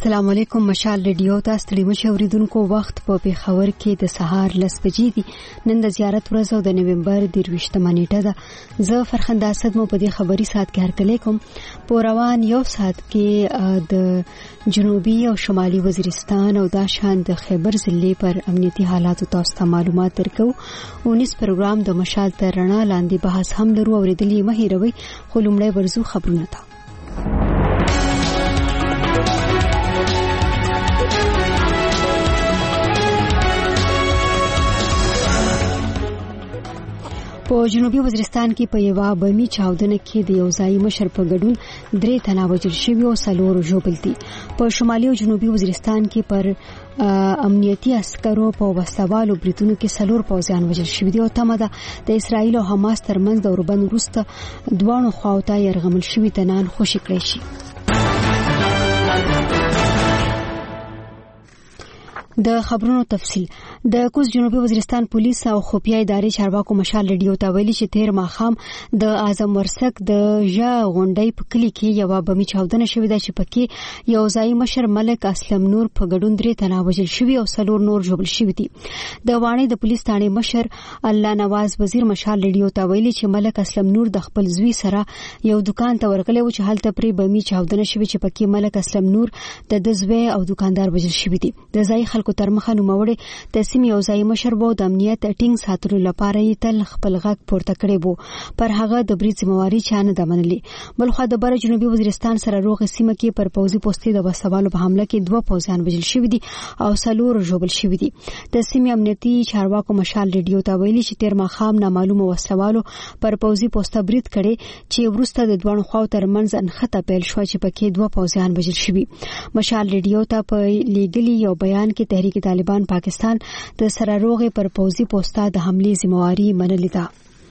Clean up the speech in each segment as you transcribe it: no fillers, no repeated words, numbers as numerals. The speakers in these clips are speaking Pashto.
السلام علیکم. مشال ریډیو ته ستړي مشه اوریدونکو، وخت په پیښور کې د سهار 10 بجې دي. نن د زیارت ورځ او د نومبر 23 نیټه ده. زه فرخنده اسد مو په دې خبري سات کې هرکلی کوم. په روان یو سات کې د جنوبي او شمالي وزیرستان او د شان د خیبر ضلع پر امنیتي حالاتو تاسو ته معلومات درکو. 19 پروګرام د مشال تر رڼا لاندې بحث هم لرو. اوریدلې مه هیروئ. خو لومړی ورزو خبرونه ته. په جنوبي وزیرستان کې په یوه بمي چاودنه کې د یو ځای مشر په ګډون 3 تنه وژل شوي او 4 ژوبل دي. په شمالي او جنوبي وزیرستان کې پر امنیتي عسکرو په وسوالو بریتونو کې 4 پوځیان وژل شوي دي او تمه ده د اسرایل او حماس ترمنځ د اوربند وروسته دوه خواوته يرغمل شوي تنان خوشي کړی شي. د خبرونو تفصيل. د کوز جنوبي وزیرستان پولیس او خفیه ادارې چارواکو مشال ریډیو ته ویلي چې تیر ماخام د اعظم ورسک د ژا غونډۍ په کلی کې یو بمي چاودنه شوې ده چې پکې یو ځای مشر ملک اسلم نور په ګډون 3 تنه وژل شوي او 4 نور ژوبل شوي دي. د وانه د پولیس ثاني مشر الله نواز وزیر مشال ریډیو ته ویلي چې ملک اسلم نور د خپل زوی سره یو دکان ته ورغلی و چې هلته پرې بمي چاودنه شوې چې پکې ملک اسلم نور د زوی او دکاندار وژل شوي دي. د ځای خلکو تر مخه نوموړي د سیمې یو ځای مشر وو د امنیت ټینګ ساتلو لپاره یې تل خپل غږ پورته کړی وو، پر هغه د برید ذمہواری چانه د منلي. بلخو د بر جنوبي وزیرستان سره روغ سیمه کې پر پوځي پوسټي د وسوالو په حمله کې 2 پوځیان وژل شوي دي او 4 ژوبل شوي دي. د سیمې امنیتي چارواکو مشال ریډیو ته ویلي چې تیر ماخام نامعلومه وسوالو پر پوځي پوسټه برید کړي چې وروسته د دوه خواو ترمنځ انخته پیل شو چې پکې 2 پوځیان وژل شوي. مشال ریډیو ته په لیګلي یو بیان کې تحریک طالبان پاکستان د سره روغې پر پوځي پوسټه د حملې ذمہواری منلې ده.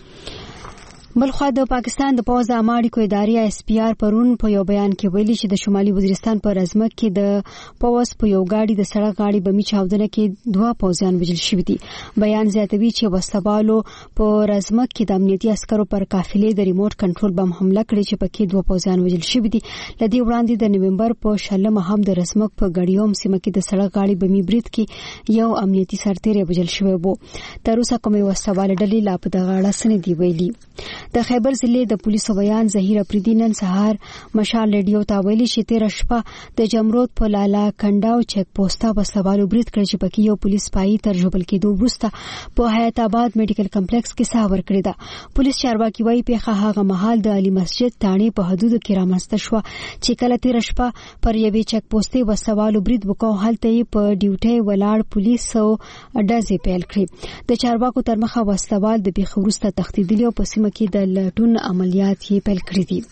بلخو د پاکستان د پوځ د اماړیکو ادارې اس پی آر پرون په یو بیان کې ویلي چې د شمالي وزیرستان پر ازمک کې د پوځ په یو گاډي د سړک غاړي بمي چاودنه کې 2 پوځیان وژل شوي دي. بیان زیاتوي چې وسوالو په ازمک کې د امنیتي عسکرو پر قافلې د ریموټ کنټرول بم حمله کړې چې پکې 2 پوځیان وژل شوي دي. لدی وړاندې د نومبر په 16 هم د رسمک په غړیوم سیمه کې د سړک غاړي بمي برید کې یو امنیتي سرتیری وژل شوی وو. تر اوسه کومه وسوال ډلې لا په دغه اړه سن دی ویلي. د خیبر ضلع د پولیسو بیان ظهیر افریدی نن سهار مشال ریډیو ته ویلي چې تیر شپه د جمرود په لالا کنډاو چک پوسټه وسوالو برید کړی چې پکې یو پولیس پای تر ژوبل کېدو وروسته په حیات آباد میډیکل کمپلیکس کې ساه ورکړی ده. پولیس چارواکي وايي پیښه هغه مهال د علي مسجد تانې په حدودو کې رامنځته شو چې کله تیر شپه پر یوې چک پوسټې وسوالو برید وکاو. هلته یې په ډیوټي ولاړ پولیسو ډزې پیل کړې. د چارواکو تر مخه وسوال د پیښې وروسته تښتېدلي او په سیمه کې د لټون عملیات یې پیل کړی دي.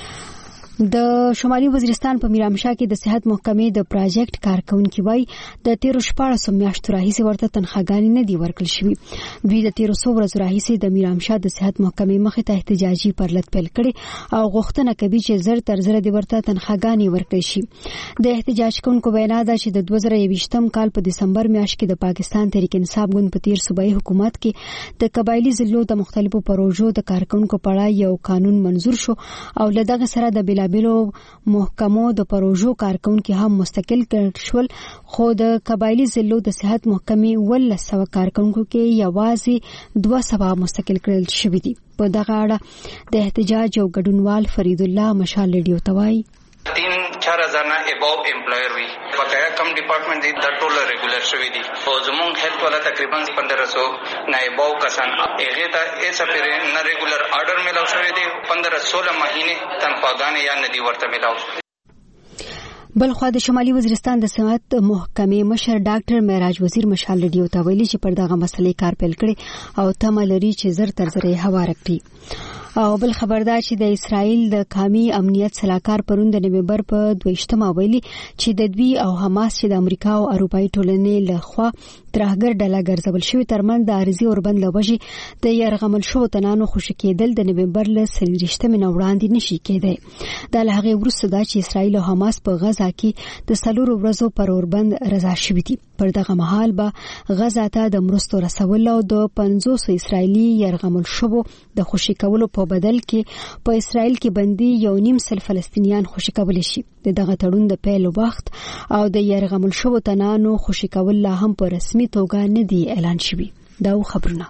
د شمالي وزیرستان په میرامشاه کې د صحت محکمې د پروجیکټ کارکونکو وای د 13 میاشتو راهیسې ورته تنخواګانې نه دی ورکړل شوی. دوی د 1300 ورځې راهیسې د میرامشاه د صحت محکمې مخې ته احتجاجي پرلط پیل کړي او غوښتنه کوي چې زر تر زر دی ورته تنخواګانې ورکړي شي. د احتجاج کوونکو وینا ده چې د 2021م کال په دسمبر میاشت کې د پاکستان تحریک انصاف ګوند په تیر صوبایي حکومت کې د قبایلی ضلعو د مختلفو پروژو د کارکونکو په اړه یو قانون منزور شو او لدغه سره د بلابلو محکمو د پروژو کارکونکو هم مستقل کړل شول. خو د قبایلی ضلعو د صحت محکمې 100 کارکونکو کې یوازې 200 مستقل کړل شوي دي. په دغه اړه د احتجاج او ګډونوال فرید الله مشال ریډیو ته وایي 3-4,000 نه اباو امپلایر وي بقایا کم ډپارټمنټ دي د ټول ریګولر شوی دي او زمونږ هیلث والا تقریبا 1500 نه اباو کسان هغه ته ایسا پر نه ریګولر آرډر ملاو شوی دي 15-16 مهینه تنخواګانې یا ندي ورته ملاو. بلخو د شمالي وزیرستان د صحت محکمې مشر ډاکټر معراج وزیر مشال ریډیو ته ویلي چې پر دغه مسلې کار پیل کړي او تمه لري چې زر تر زر هوار کړي. او بل خبردار چې د اسرائیل د قومي امنیت صلاحکار پرون د نومبر په 22 ویلي چې د دوی او حماس چې د امریکا او اروپאי ټولنې لخوا ترهګر ډله ګرځول شوی ترمن د عارضي اوربند لوجي د يرغمل شو تنانو خوشی کېدل د نومبر ل 23 مې وړاندې نشي کېدای. د لهغه وروسته د اسرائیل او حماس په غزا کې د 4 ورځو پر اوربند رضا شوی دي. پر دغه مهال به غزا ته د مرستو رسول او د 500 اسرایلی يرغمل شوو د خوشی کولو په بدل کې په اسرائیل کې بندي 1.5 فلسطینیان خوشی کول شي. دغه تړون د پیل وخت او د يرغمل شوو تنانو خوشی کول لا هم په رسمي توګه نه دی اعلان شوی. دا خبرونه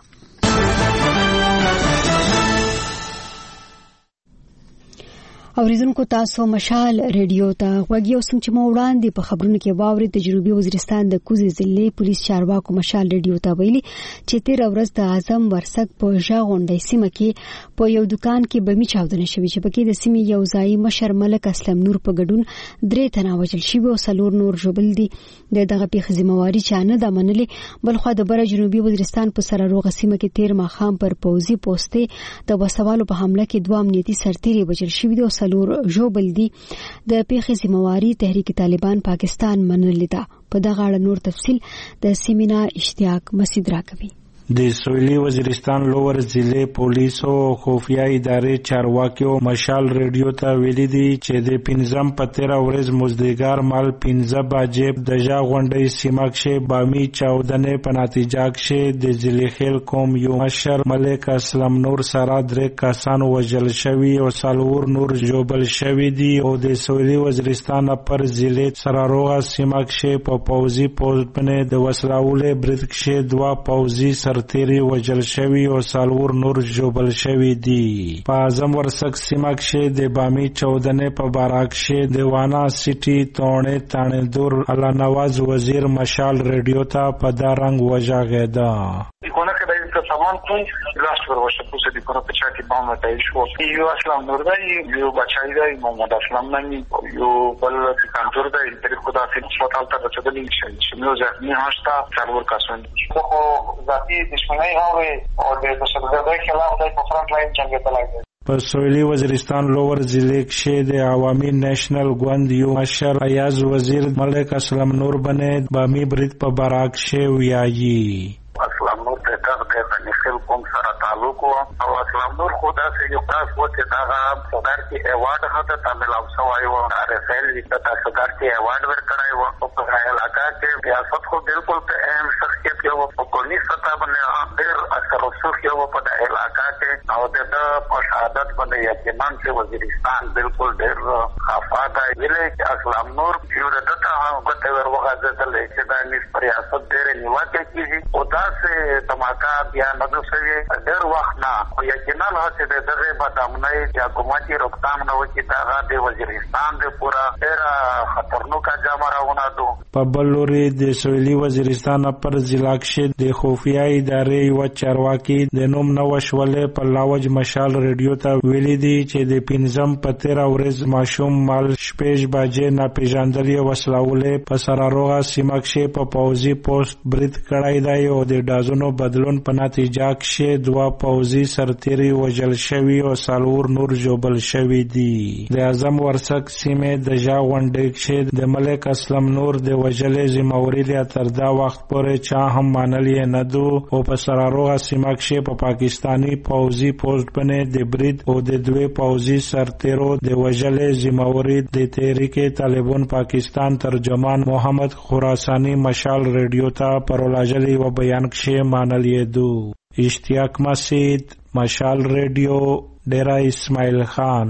اوریدونکو تاسو مشال ریډیو ته غوږی اوسم چې مو وړاندې په خبرونو کې واوري د جنوبي وزیرستان د کوزي ضلع پولیس چارواکو مشال ریډیو ته ویلي چې 13 ورځ د اعظم ورسک په ژغونډي سیمه کې په یو دکان کې بمي چاودنه شوې چې پکې د سیمې یو ځای مشر ملک اسلم نور په ګډون 3 تنه وژل شوي او 4 نور ژوبل دي. دغه پیښه ذمہواری چانه د منلې بلخو د بر جنوبي وزیرستان په سره روغه سیمه کې 13 ماخام پر پوزي پوسټه د وسوالو په حمله کې 2 امنیتي سرتیري وژل شوي دي او سلور ژوبل دي. د پیښې ذمہواری تحریک طالبان پاکستان منلې ده. په دغه اړه نور تفصیل د سیمینا اشتیاق مسعود راکوي. د سویلی وزیرستان لوور ضلع پولیس او خفیه ادارې چارواکیو مشال ریډیو ته ویلي دي چې د 15 په 13 ورځ مزدګار مال 15 بجې د ژغونډي سیمه کې بامي چاودنې په نتیجه کې د ضلع خیل قوم یو مشر ملک اسلم نور سره 3 کسان وژل شوي او 4 نور ژوبل شوي دي او د سویلی وزیرستان پر ضلع سره روغه سیمه کې په پوزي پوسټ باندې د وسلاولې برید کې 2 پوزي سرتیری وژل شوی او 4 نور ژوبل شوی دي. په اعظم ورسک سیمه کې د بامي چاودنې په باره کې د وانا سټي تونه تانندور الله نواز وزیر مشال ریډیو ته په دارنګ وژاغېدا. Icona că dai că saman pun lasă vă să puse de până pe cea ce bam la aici o eu aslam nordai eu bachai dai Mohammad Aslam nani eu bal cantor dai teri khuda fi total ta bachada link și meu zahni hasta server का सुन को जाती दुश्मनी होवे और de दशरदा खिलाफ dai په front line जंग चलाए. په سویلی وزیرستان لوور ضلع کې د عوامي نېشنل ګوند یو مشر ایاز وزیر ملک اسلم نور باندې بامي برید په باره کې ویایي. اسلام نور ته د نخل قوم سره تعلق او اسلام نور خدا سے یو خاص وته دا صدر کی ایوارډ هته تامل او سوای و رسل د صدر کی ایوارډ ورکړای و په علاقہ کې ریاست خو بالکل په اهم شخصیت یو په کورنی سطح باندې ډېر اثر رسوخ یو په علاقہ کې او د شهادت باندې یقیناً چې وزیرستان بالکل ډېر خفا دی ویلې چې اسلام نور یو دته هغه ور وغځېدل چې د ریاست ډېر نیوکه کیږي او دا سه تماکا بیا نه دوسوي ډېر وخت نه یقینا چې دغه بدامنۍ چې حکومتي روکتام نه وکړي دا د وزیرستان د پورا ډېر خطرناک جامه راونه دو. په بلوري د سویلی وزیرستان پر ضلع کې د خفیه ادارې یو چارواکي د نوم نوښولې په لاوج مشال ریډیو ته ویلي دي چې د 15 په 13 ورځ ماشوم مال شپږ بجې ناپېژندلې وسلاولې په سراروغه سیمه کې په پوزي پوسټ برید کړای دی او د ډازونو بدلون په نتیجه کې 2 پوزي سرتیري وژل شوي او 4 نور ژوبل شوي دي. د اعظم ورسک سیمه د ژغونډي کې د ملک اسلم نور د وژلې ذمہواری تر دا وخت پورې چا هم منلې نه دو او په سراروغه سیمه کې په پاکستانی پوزي پوسټ باندې د برید او د 2 پوزي سرتیرو د وژلې ذمہواری د تحریک طالبان پاکستان ترجمان محمد خراسانی مشال ریډیو ته پرولاجلی و بیان کې منلې دو. اشتیاق مسعود مشال ریډیو ډیرا اسماعیل خان.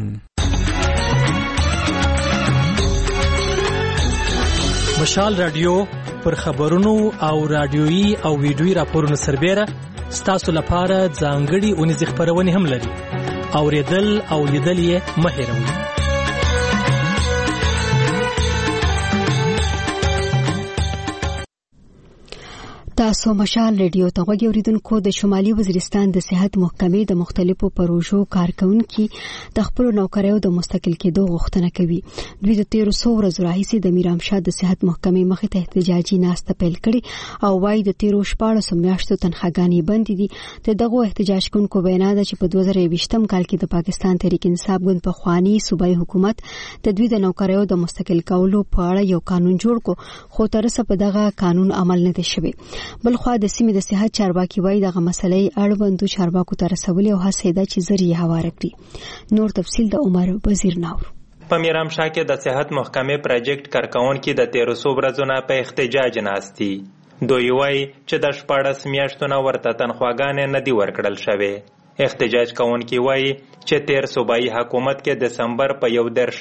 مشال رادیو پر خبرونو او رادیويي او ویډیويي راپورونو سربېره ستاسو لپاره ځانګړي اونیزې خبرونه هم لري. اوریدل او لیدل یې مه هېروئ. تاسو مشال ریډیو ته غوږی اوریدونکو د شمالي وزیرستان د صحت محکمې د مختلفو پروژو کارکونکو د خپل نوکریو د مستقل کېدو غوښتنه کوي. دوی د 1300 ورځې راهیسې د میرامشاه د صحت محکمې مخې ته احتجاجي ناسته پیل کړې او وايي د 13 میاشتو تنخواګانې بند دي. دغه احتجاج کوونکو وینا ده چې په 2020 کال کې د پاکستان تحریک انصاف ګوند په خواني صوبایي حکومت د دوی د نوکریو د مستقل کولو په اړه یو قانون جوړ کو خو تر اوسه په دغه قانون عمل نه دی شوی. بلخوا د سیمې د صحت چارواکي وایي دغه مسلې اړوندو چارواکو ته رسولې او هڅه ده چې ذریعہ هواره کړي. نور تفصیل د عمر وزیر ناور. په میرامشاه کې د صحت محکمې پروجیکټ کارکونکي د 1300 ورځو نه په احتجاج ناست دي. دوی وایي چې د 14 میاشتو نه ورته تنخواګانې نه دي ورکړل شوې. احتجاج کوونکي وایي چې تیر صوبایي حکومت کې دسمبر په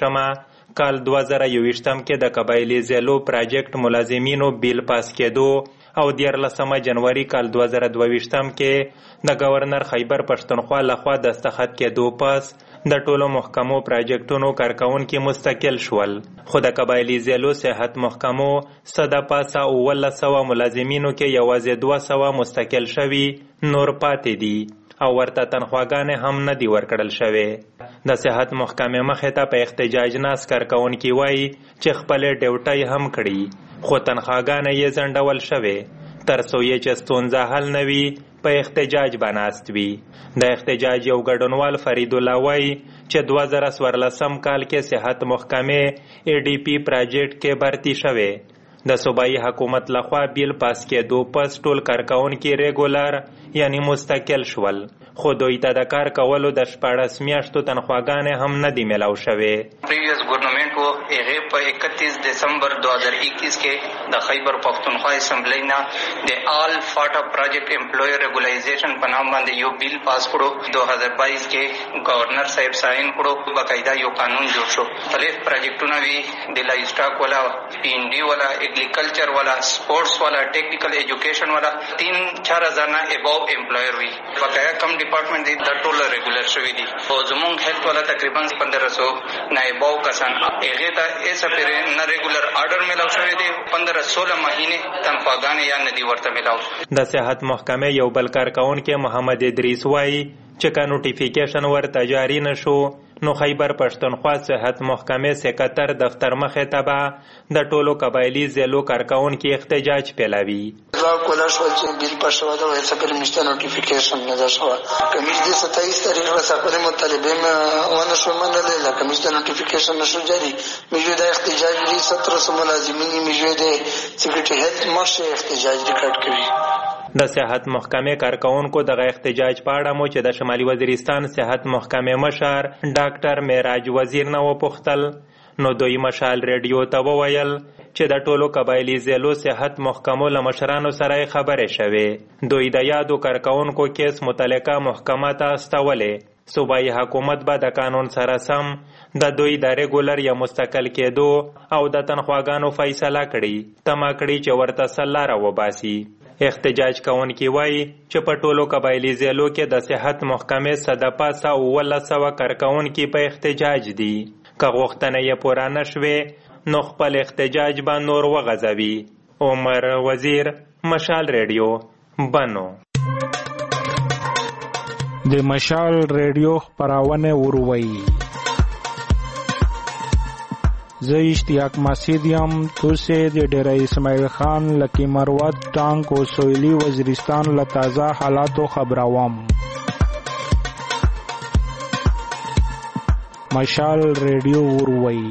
11 کال 2021 کې د قبایلي ضلعو پروجیکټ ملازمینو بیل پاس کېدو او 14 جنوري کال 2022 کې د گورنر خیبر پښتونخوا لخوا دستخط کېدو پس د ټولو محکمو پروجیکټونو کارکونکي مستقل شول، خو د قبایلي ضلعو صحت محکمو صد پاسه 1900 ملازمینو کې یوازې 200 مستقل شوي نور پاتې دي او ورته تنخواګانې هم نه دي ورکړل شوې. د صحت محکمې مخې ته په احتجاج ناست کارکونکي وایي چې خپلې ډیوټۍ هم کړي خو تنخواګانې یې ځنډول شوې تر څو یې چې ستونزه حل نه وي په احتجاج به ناست وي. د احتجاج یو ګډونوال فرید الله وایي چې 2014 کال کې صحت محکمې ADP پروجیکټ کې بھرتی شوې. د صوبایي حکومت لخوا بیل پاس کېدو پس ټول کارکونکي ریګولر یعنی مستقل شول، خو دوی ته د کار کولو د 14 میاشتو تنخواګانې هم نه دي میلاو شوې. پریویس ګورنمنت وو هغه په 31 دسمبر 2021 کې د خیبر پښتونخوا اسمبلی نه د آل فاټا پروجیکټ امپلویر ریګولایزیشن په نام باندې یو بیل پاس کړو. 2022 کې گورنر صاحب ساين کړو، باقاعده یو قانون جوړ شو. مختلف پروجیکټونه وی د لایف سٹاک والا، PND والا، एग्रीकल्चर वाला, स्पोर्ट्स वाला, टेक्निकल एजुकेशन वाला 3-4000 ना अबव एम्प्लॉयर हुई. बकाया कम डिपार्टमेंट दी द टोल रेगुलर शवी दी तो जमुंग हेल्थ वाला तकरीबन 1500 ना अबव कसान एगे ता ऐसा फिर न रेगुलर ऑर्डर मिलाव शवी दी 15-16 महीने तनख्वाहगाने या नदी ورته मिलाव. د صحت محکمې یو بل کارکونکي محمد ادریس وایي چې کا نوټیفیکیشن ورته جاری نشو نو خیبر پښتونخوا صحت محکمې سکرټر دفتر مخې ته به د ټولو قبایلي ضلعو کارکونکي احتجاج پیلوي. کولا شو چې بیل پښتو دا وایي چې پرمشته نوټیفیکیشن نه شو کمیش د 27 تاریخ را سره مطالبه ونه شو منل لا کمیش د نوټیفیکیشن نشو جاری میجو د احتجاج لري 1700 ملازمین میجو د سکرټری هیلث مرشه احتجاج ریکارډ کوي. د صحت محکمې کارکونکو دغه احتجاج په اړه مو چې د شمالي وزیرستان صحت محکمې مشر ډاکټر معراج وزیر نه وپوښتل نو دوی مشال ریډیو ته وویل چې د ټولو قبایلي ضلعو صحت محکمو له مشرانو سره خبرې شوې. دوی د یادو کارکونکو کیس متعلقه محکمه ته استولې. صوبایي حکومت به د قانون سره سم د دوی د ریګولر یا مستقل کېدو او د تنخواګانو فیصله کړي تمه کړي چې ورته سل لاره وباسي. احتجاج کوونکي وایي چې په ټولو قبایلي ضلعو کې د صحت محکمې صد پاسه 1900 کارکونکي په احتجاج دي. که غوښتنه یې پوره نه شوې نو خپل احتجاج به نور وغځوي. عمر وزیر، مشال ریډیو، بنو. د مشال ریډیو خپرونه وروي. زه اشتیاق مسعود یم. توسه د ډیره اسماعیل خان لکی مروت ټانک او سویلی وزیرستان له تازه حالاتو خبروم. مشال ریډیو وروي.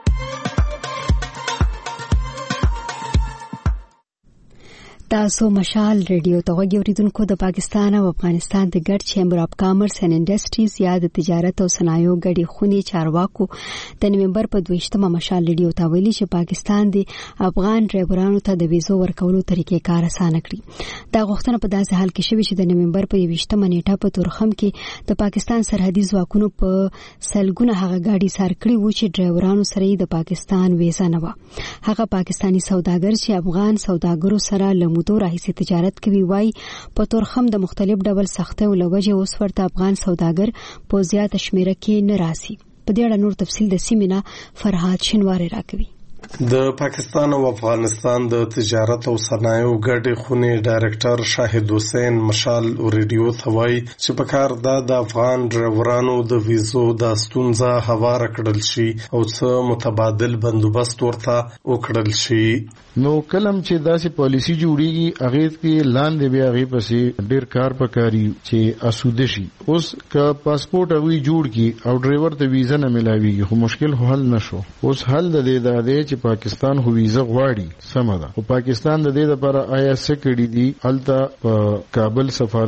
تاسو مشال ریډیو ته غوږی اوریدونکو. د پاکستان او افغانستان د ګډ چیمبر اف کامرس اینڈ انډستریز یا د تجارت او صنایعو ګډې خونې چارواکو د نومبر په 22مه مشال ریډیو ته ویلي چې پاکستان د افغان ډرایورانو ته د ویزو ورکولو طریقې کار اسانه کړي. دا غوښتنه په داسې حال کې شوې چې د نومبر په 22مه نیټه په تورخم کې د پاکستان سرحدي ځواکونو په سلګونه هغه ګاډي سار کړي وو چې ډرایورانو سره د پاکستان ویزا نه و. هغه پاکستانی سوداګر چې افغان سوداګرو سره مودو راهیسې تجارت کوي وای په تورخم د مختلف ډول سختۍ او لوجه اوس ورته افغان سوداګر په زیاته شمیره کې نه راسي. په دې اړه نور تفصیل د سیمینه فرهاد شینواری راکوي. د پاکستان او افغانستان د تجارت او صنایعو ګډې خونې ډایرکټر شاهد حسین مشال ریډیو ته وایي چې په کار د افغان ډرایورانو د ویزو د ستونزه هواره کړل شي او څه متبادل بندوبست ورته وکړل شي. نو کلم چې داسې پالیسی جوړیږي هغه کې لاندې بیا هغه پسې ډیر کار پکاري چې اسوده شي. اوس که پاسپورت اوی جوړ کی او ډرایور ته ویزا نه ملاويږي خو مشکل حل نشو. اوس حل د دې چې پاکستان خو ویزا غواړي سمه ده او پاکستان د دې لپاره آیا څه کړی دي الته په کابل سفارت کې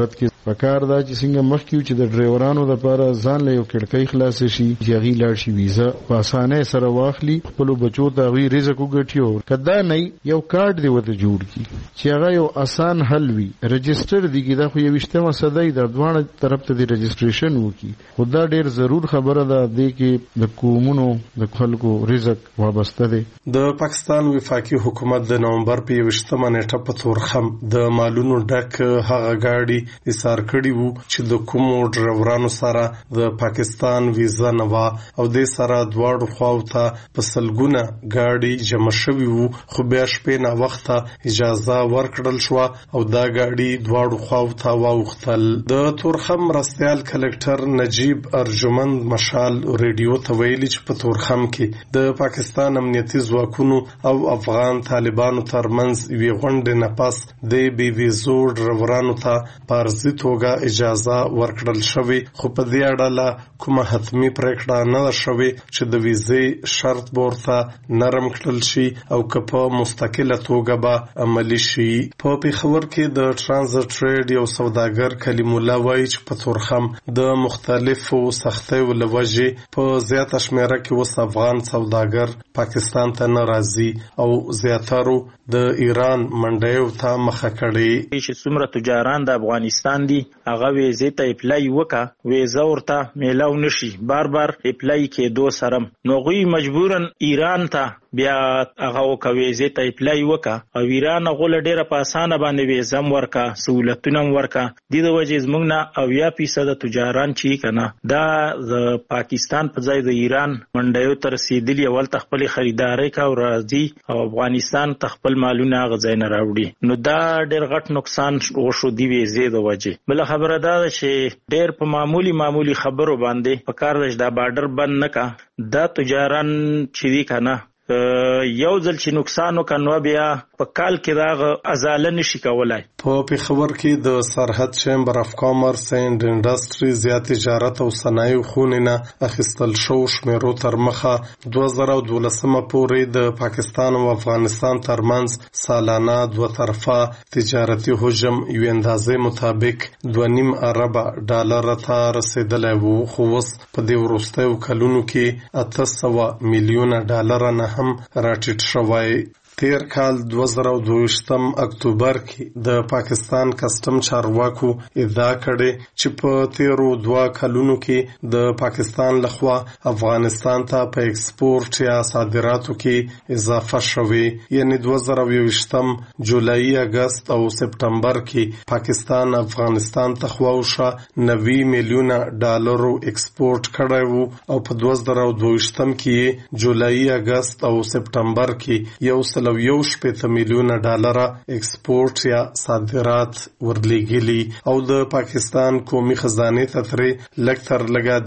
پکار دا چې څنګه مخکیو چې د ډرایورانو لپاره ځان له یو کړکۍ خلاص شي چې هغه لاړ شي ویزا په اسانه سره واخلي خپل بچو ته غوي رزق وګټیو کدا نه یو کارت دی وته جوړ کی چې هغه یو آسان حل وي رجستر دی کی دا خو یو وشتمه صدای د دوه طرف ته دی رجستریشن وکي خدا ډیر ضرور خبره ده د کې د کومونو د خلکو رزق وابسته دی د پاکستان وفاقي حکومت د نومبر په 20مه نیټه په تورخم د مالونو ډک هغه گاډي ایثار کړی وو چې د کومو ډرایورانو سره د پاکستان ویزا نه و او د سره دواړو خواو ته په سلګونه گاډي جمع شوي وو خو بیا شپې نه وخت اجازه ورکړل شو او دا گاډي دواړو خواو ته واوختل د تورخم رستيال کلکټر نجیب ارجمند مشال ریډیو ته ویلي چې په تورخم کې د پاکستان امنیتي ځواکونو او افغان طالبانو ترمنځ وی غونډه نه پاس د بي ویزو ډرایورانو ته پارزي توګه اجازه ورکړل شوې خو په دې اړه کومه حتمی پریکړه نه شوې چې د ویزې شرط ورته نرم کړل شي او که په مستقله توګه به عملی شي په پیښور کې د ترانزیت ټریډ یو سوداګر کلیم الله وایي چې په تورخم د مختلفو سختیو لوجې په زیاته شمیره کې اوس افغان سوداګر پاکستان ته نه راځي او زیاترو د ایران منډیو ته مخه کړي چې څومره تجاران د افغانستان دي هغه ویزې ته اپلای وکا ویزه ورته میلاو نشي بار بار اپلای کېدو سره نو غوی مجبورن ایران ته بیا هغه وکويزې ته اپلای وکا او ایران غول ډیره په اسانه باندې ویزم ورکا سہولتونه ورکا د دې وجې زمونږ نه 80% تجاران چې کنه دا د پاکستان په ځای د ایران منډیو تر رسیدلی ول تخپل خریداري کا او راځي او افغانستان تخپل مالونه غځای نه راوړي نو دا ډیر غټ نقصان وشو دی ویزې د وجې بل خبره دا چې ډیر په معمولی خبرو باندې په کار د بارډر بند نکا دا تجاران چې دی کنه یو ځل چې نقصان وکړو بیا په کال کې دا ازاله نشي کولای په پیښور کې د سرحد چیمبر اف کامرس اینڈ انډستری زیات تجارت او صنایع خونینه اخیستل شو شمیرو تر مخه 2012 پورې د پاکستان او افغانستان ترمنځ سالانه دوه طرفه تجارتي حجم یو اندازې مطابق 2.5 ارب ډالر ته رسیدلی وو خو اوس په دې وروستیو کلونو کې 800 میلیون ډالر نه هم راټیټ شوی تیر کال 2022 اکتوبر کې د پاکستان کسٹم چارواکو ادعا کړې چې په تیرو 2 کلونو کې د پاکستان لخوا افغانستان ته په ایکسپورت یا صادراتو کې اضافه شوې یعنی 2022 جولای اگست او سپټمبر کې پاکستان افغانستان ته خواوشه 90 میلیون ډالرو ایکسپورت کړی وو او په 2022 کې جولای اگست او سپټمبر کې یو 1.1 میلیون ډالر ایکسپورت یا صادرات ورلېږلي او د پاکستان قومي خزانه ته ترې لکتر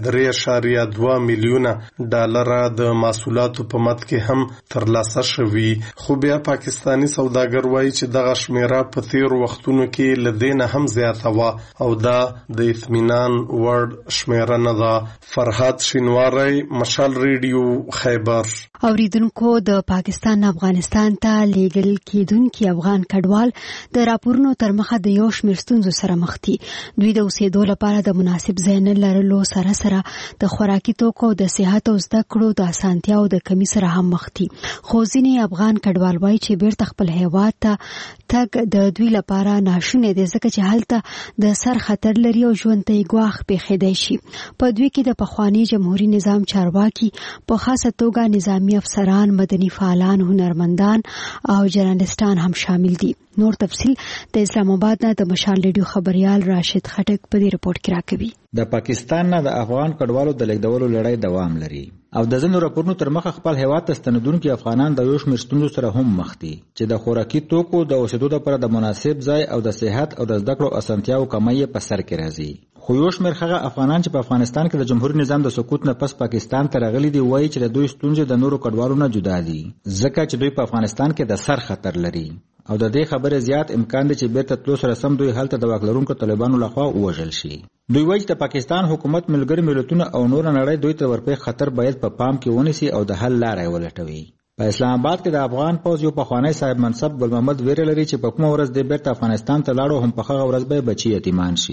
لګا 3.2 میلیون ډالر د محصولاتو په مت کې هم ترلاسه شوي خو بیا پاکستانی سوداګر وایي چې دغه شمیره په تیر وختونو کې لدینه هم زیاته و او دا د اطمینان وړ شمیره نه ده فرحات شینواری مشال ریډیو خیبر اوریدونکو د پاکستان افغانستان ته لیږل کېدونکي افغان کډوال د راپورونو تر مخه د یو شمېر ستونزو سره مخ دي دوی د اوسېدو لپاره د مناسب ځای نه لرلو سره د خوراکي توکو د صحت او زده کړو د اسانتیاو د کمی سره هم مخ دي خو ځینې افغان کډوال وایي چې بیرته خپل هیواد ته تګ د دوی لپاره ناشونی دی ځکه چې هلته د سر خطر لري او ژوند ته یې ګواښ پېښېدی شي په دوی کې د پخواني جمهوري نظام چارواکي په خاصه توګه نظامي افسران مدني فعالان هنرمندان او جرنالستان هم شامل دي نور تفصیل د اسلام آباد نه د مشال ریډیو خبريال راشد خټک په دې رپورت کې راکوي د پاکستان نه د افغان کډوالو د لیږدولو لړۍ دوام لري او د ځینو راپورونو تر مخه خپل هیواد ته ستنیدونکي افغانان د یو شمېر ستونزو سره هم مخ دي چې د خوراکي توکو د اوسېدو لپاره د مناسب ځای او د صحت او د زده کړو اسانتیاو کمی په سر کې راځي خو یو شمېر هغه افغانان چې په افغانستان کې د جمهوریت نظام د سقوط نه پس پاکستان ته راغلي دي وایي چې د دوی ستونزې د نورو کډوالو نه جدا دي ځکه چې دوی په افغانستان کې د سر خطر لري او د دې خبرې زیات امکان دی چې بیرته تلو سره سم دوی هلته د واک لرونکو طالبانو لخوا ووژل شي دوی وایي چې د پاکستان حکومت ملګري ملتونه او نور نړۍ دوی ته ورپې خطر باید په پام کې ونیسي او د حل لارې ولټوي په اسلام آباد کې د افغان پوز یو پخوانی صاحب منصب ګل محمد ویره لري چې په کومه ورځ د بیرته افغانستان ته لاړو هم په هغه ورځ به بچي یتیمان شي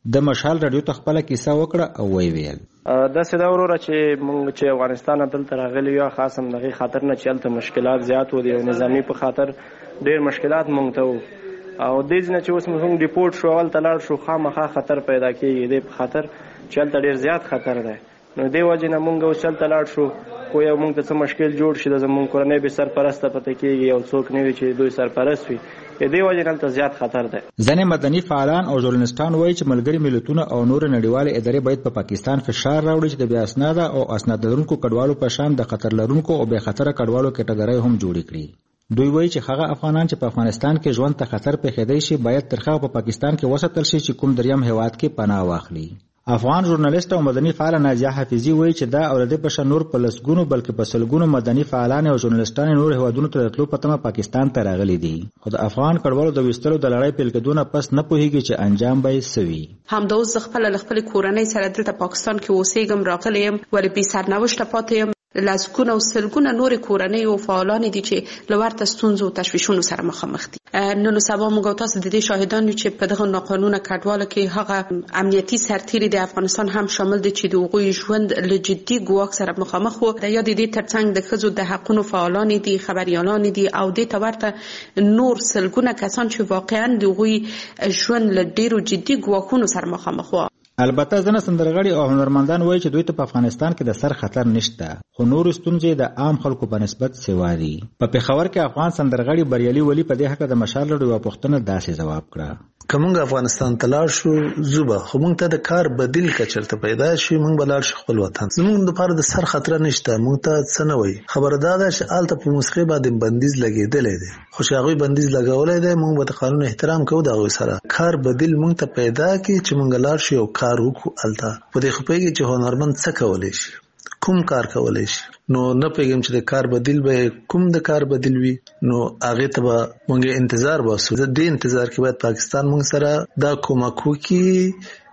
د مشال رادیو ته خپل کیسه وکړه او ویل دا سدا وروره چې موږ چې افغانستان دلته راغلي یو خاصم دغه خاطر نه چلته مشکلات زیات و دي نظامی په خاطر ډېر مشکلات مونږ ته او د دې نه چې اوس موږ ډیپورټ شو اول تلاړ شو خامخا خطر پیدا کیږي د خاطر چلته ډېر زیات خطر دی نو دی وجه نه مونږ اوس چلته لاړ شو خو یو مونږ ته څه مشکل جوړ شي د زمونږ کورنۍ به سرپرسته پته کیږي او څوک نه وي چې دوی سرپرست وي د دې وجه نه زیات خطر دی. ځینې مدني فعالان او ژورنالستان وایي چې ملګري ملتونه او نور نړیوالې ادارې باید په پاکستان فشار راوړي چې د بې اسناده او اسناد لرونکو کډوالو په شان د خطر لرونکو او بې خطره کډوالو کټګورۍ هم جوړې کړي. دوی وایي چې هغه افغانان چې په افغانستان کې ژوند ته خطر پیښیدای شي باید تر هغه په پاکستان کې وساتل شي چې کوم دریم هیواد کې پناه واخلي. افغان ژورنالیست او مدني فعال نازیه حفیظي وایي چې دا اولادې په شان نور په لسګونو بلکې په سلګونو مدني فعالان او ژورنالیستان نور هیوادونو ته تلو په تمه پاکستان ته راغلي دي خو د افغان کډوالو د وستلو د لړۍ پیل کېدونه پس نه پوهیږي چې انجام به یې سوي. همدا اوس خپل کورنۍ سره دلته پاکستان کې اوسېږم راغلی یم ولې بې سرنوشته پاتې یم لاسګونه او سلګونه نور کورنۍ او فعالان دي چې لورته ستونزو او تشویشونو سره مخامخ دي. نن سبا موږ تاسو د دې شاهدان یو چې په دغه ناقانونه کډوالو کې هغه امنیتي سرتیري د افغانستان هم شامل دي چې د هغوی ژوند له جدي ګواښ سره مخامخ وو. د یاد دې ترڅنګ د ښځو د حقونو فعالان دي خبريالان دي او د تورته نور سلګونه کسان چې واقعا د هغوی ژوند له ډیرو جدي ګواښونو سره مخامخ وو. البته ځنه سندرغړي او هنرمندان وایي چې دوی ته په افغانستان کې د سر خطر نشته خو نور ستونزې د عام خلکو په نسبت سوا دي. په پېښور کې افغان سندرغړي بریالي ولی په دې حق د مشال لړ یو پوښتنه داسې جواب کړه کومه افغانستان تلار شو زوبه خو مونږ ته د کار بدیل کچرته پیدا شي مونږ بلار شي خپل وطن زمونږ د لپاره د سر خطر نشته مونږ ته څه نه وي خبردار ده چې آلته په مسخه باندې بندیز لګیدلې ده خو هغه بندیز لګولې ده مونږ به قانون احترام کوو دا غوي سره کار بدیل مونږ ته پیدا کی چې مونږ لار شي او کار وکړو آلته په دې خو پیږي چې هنرمند څه کولای شي کوم کار کولای شي نو نه پیغام چې د کار بدیل به کوم د کار بدیل وي نو هغه ته مونږ انتظار واسو د دې انتظار کې باید پاکستان مونږ سره دا کومک وکړي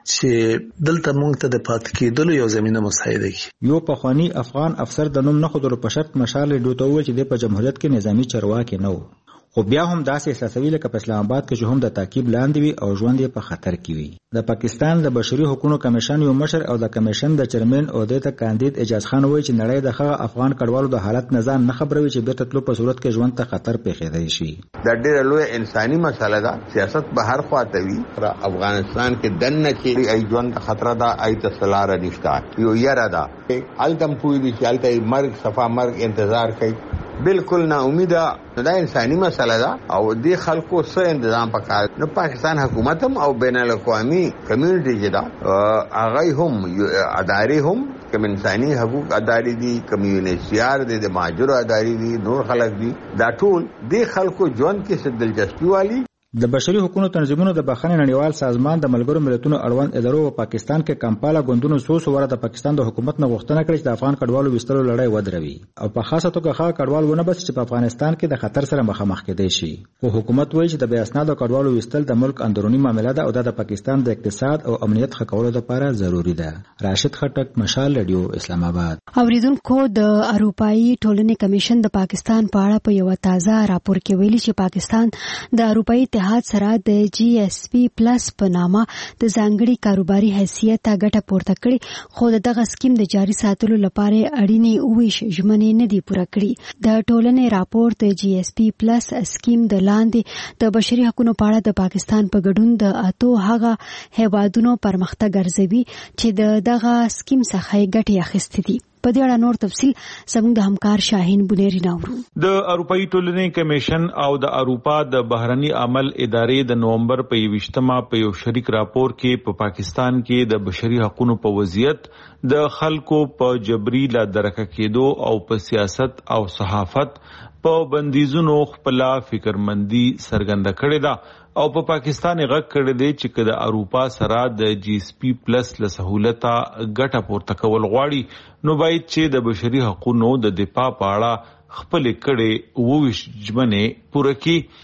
چې دلته مونږ ته د پات کېدلو یو زمينه مساعده کی. یو پخوانی افغان افسر د نوم نه خودلو په شرط مشال ډوته وویل چې د په جمهوریت کې نظامی چارواکي نه وو خو بیا هم داسې احساسوي لکه په اسلام آباد کې چې هم د تعقیب لاندې وي او ژوند یې په خطر کې وي. د پاکستان د بشري حقوقو کمیشن یو مشر او د کمیشن د چیرمن عہدې ته کاندید اجاز خان وایي چې نړۍ د هغه افغان کډوالو د حالت نه ځان نه خبروي چې بیرته تلو په صورت کې ژوند ته خطر پیښیدای شي. دا ډېره لویه انساني مسله ده سیاست به هر خواته وي افغانستان کې دنه چې ای ژوند خطر ده ای تسلاره نشته یو یاره ده التم پوي دي چې الته مرګ صفه مرګ انتظار کوي بالکل نا امیده دا انساني مسله ده او دې خلکو سره تنظیم پکار نو پاکستان حکومت هم او بین الاقوامي کمیونټي چې دا هغه هم اداري هم کوم انساني حقوق اداري دي کمیونټيار دي د ماجر اداري دي نور خلک دي دا ټول دې خلکو ژوند کې څه دلچسپي والی. د بشري حقوقو تنظیمونو د بخښنې نړیوال سازمان د ملګرو ملتونو اړوند ادارو په پاکستان کې کمپالا غوندونو سوسوره د پاکستان د حکومت نه غوښتنه کړې چې د افغان کډوالو وستلو لړۍ ودروي او په خاصه توګه هغه کډوال ونه بس چې په افغانستان کې د خطر سره مخامخ کېدای شي. خو حکومت وایي چې د بې اسنادو کډوالو وستل د ملک اندرونی معاملې ده او د پاکستان د اقتصاد او امنیت ښه کولو لپاره ضروری ده. راشد خټک مشال رادیو اسلام آباد. اوریدونکو د اروپאי ټولنې کمیشن د پاکستان په اړه په یو تازه راپور کې ویلي چې پاکستان د اروپאי اتحاد سره د GSP+ په نامه د ځانګړي کاروباري حیثیت ګټه پورته کړې خو دغه سکیم د جاري ساتلو لپاره اړینې اوویش ژمنې نه دي پوره کړې. د ټولنې راپور د GSP+ سکیم د لاندې د بشري حقوقو په اړه د پاکستان په ګډون د اتو هغه هیوادونو پرمختګ ارزوي چې دغه سکیم څخه ګټه اخیستې دي. په دې اړه نور تفصیل زموږ د همکار شاهین بنيري ناورو. د اروپאי ټولنې کمیشن او د اروپا د بهرني عمل ادارې د نومبر په 28مه په یو شریک راپور کې په پاکستان کې د بشري حقوقو په وضعیت د خلکو په جبري لا درکه کېدو او په سیاست او صحافت په بندیزونو خپل فکرمندي څرګنده کړې ده او په پاکستان غږ کړی دی چې د اروپا سره د GSP+ له سہولته ګټه پورته کول غواړي نو باید چې د بشري حقوقو د دفاع په اړه خپل کړي وویش ژمنې پوره کړي.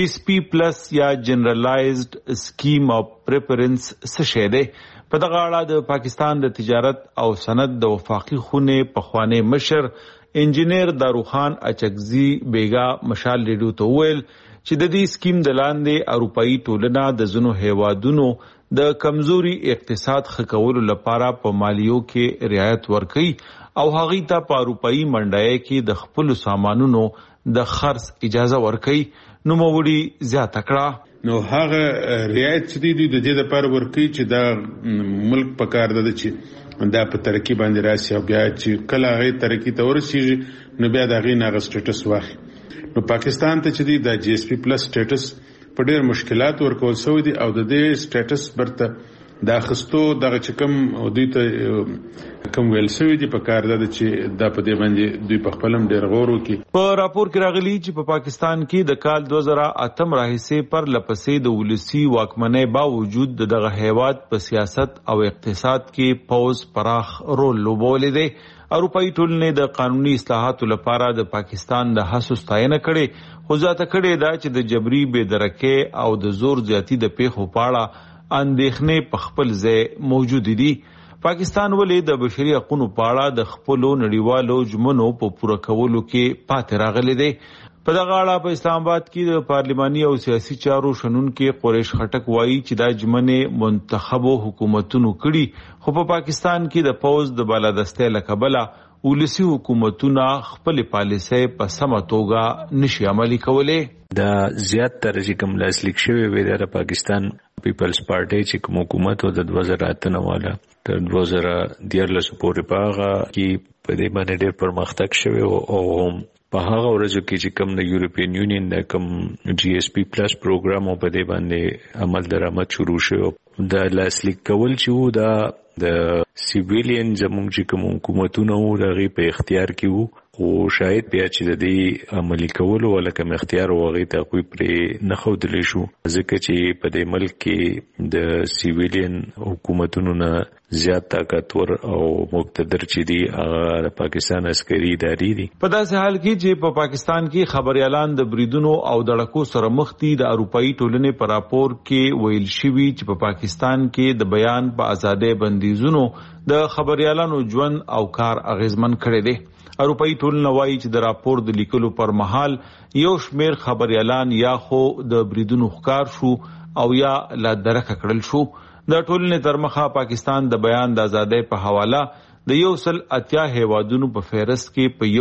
GSP+ یا جنرالایزد سکیم اف پریفرنس څه شی دی؟ په دغه اړه د پاکستان د تجارت او صنعت د وفاقي خونې پخوانی مشر انجینیر داروخان اچکزي بیگا مشال ریډیو ته وویل چې د دې سکیم د لاندې اروپאי ټولنه د زنو هیوادونو د کمزوري اقتصاد ښه کولو لپاره په مالیو کې رعایت ورکړي او هغوی ته په اروپایي منډایي کې د خپلو سامانونو د خرڅ اجازه ورکړي. نوموړي زیاته کړه نو هغه رعایت چې دی د دې لپاره ورکړي چې دا ملک په کار ده چې دا په ترقی باندې راشي او بیا چې کله هغه ترقی ته ورسیږي نو بیا د هغې نه هغه سټیټس واخلي. نو پاکستان ته چې دی د جی ایس پی پلس سټیټس په ډېر مشکلات ورکول شوی دي او د دې سټیټس برته د اخیستو دغه چې کوم دوی ته کوم ویل شوی دي په کار ده چې دا په دې باندې دوی په خپل هم ډېر غور وکړي. په راپور کې راغلي چې په پاکستان کې د کال 2008 راهیسې پر لپسې د ولسی واکمنۍ باوجود دغه هیواد په سیاست او اقتصاد کې پوز پراخ رول لوبولی دی. اروپایي ټولنې د قانوني اصلاحاتو لپاره د پاکستان د هڅو ستاینه کړې، خو زیاته کړې ده چې د جبري بېدرکۍ او د زور زیاتی د پیښو په اړه اندېښنې په خپل ځای موجودې دي. پاکستان ولې د بشري حقوقو په اړه د خپلو نړیوالو ژمنو په پوره کولو کې پاتې راغلی دی؟ په دغه اړه په اسلام آباد کې د پارلماني او سیاسي چارو شنونکي قریش خټک وایي چې دا ژمنې منتخبو حکومتونو کړي، خو په پاکستان کې د پوز د بالادستۍ له کبله ولسي حکومتونه خپل پالیسۍ په سمه توګه نشي عملي کولی. دا زیات تر چې کوم لاسلیک شوی وي د پاکستان پیپلز پارټي چې کوم حکومت د 2008 والا تر 2013 پورې په هغه کې په دې باندې ډېر پرمختګ شوی او په هغه ورځو کې چې کوم د یورپین یونین د کوم جی ایس پی پلس پروګرام په دې باندې عمل درآمد شروع شو. د لاسلیک کول چې وو دا د سیویلین زموږ چې کوم حکومتونه وو د هغې په اختیار کې وو، خو شاید بیا چې د دې عملي کولو ولا کوم اختیار و هغې ته هغوی پرې نه ښودلی شو، ځکه چې په دې ملک کې د سیویلین حکومتونو نه زیات طاقتور او مقتدر چې دي هغه د پاکستان عسکري ادارې دي. په داسې حال کې چې په پاکستان کې خبريالان د بریدونو او دړکو سره مخ دي، د اروپایي ټولنې په راپور کې ویل شوي چې په پاکستان کې د بیان په ازادۍ بندیزونو د خبريالانو ژوند او کار اغیزمن کړی دی. اروپایي ټولنه وایي چې د راپور د لیکلو پر مهال یو شمیر خبريالان یا خو د بریدونو ښکار شو او یا لا درکه کړل شو. د ټولنې تر مخه پاکستان د بیان د ازادۍ په حواله د 180 هیوادونو په فهرست کې په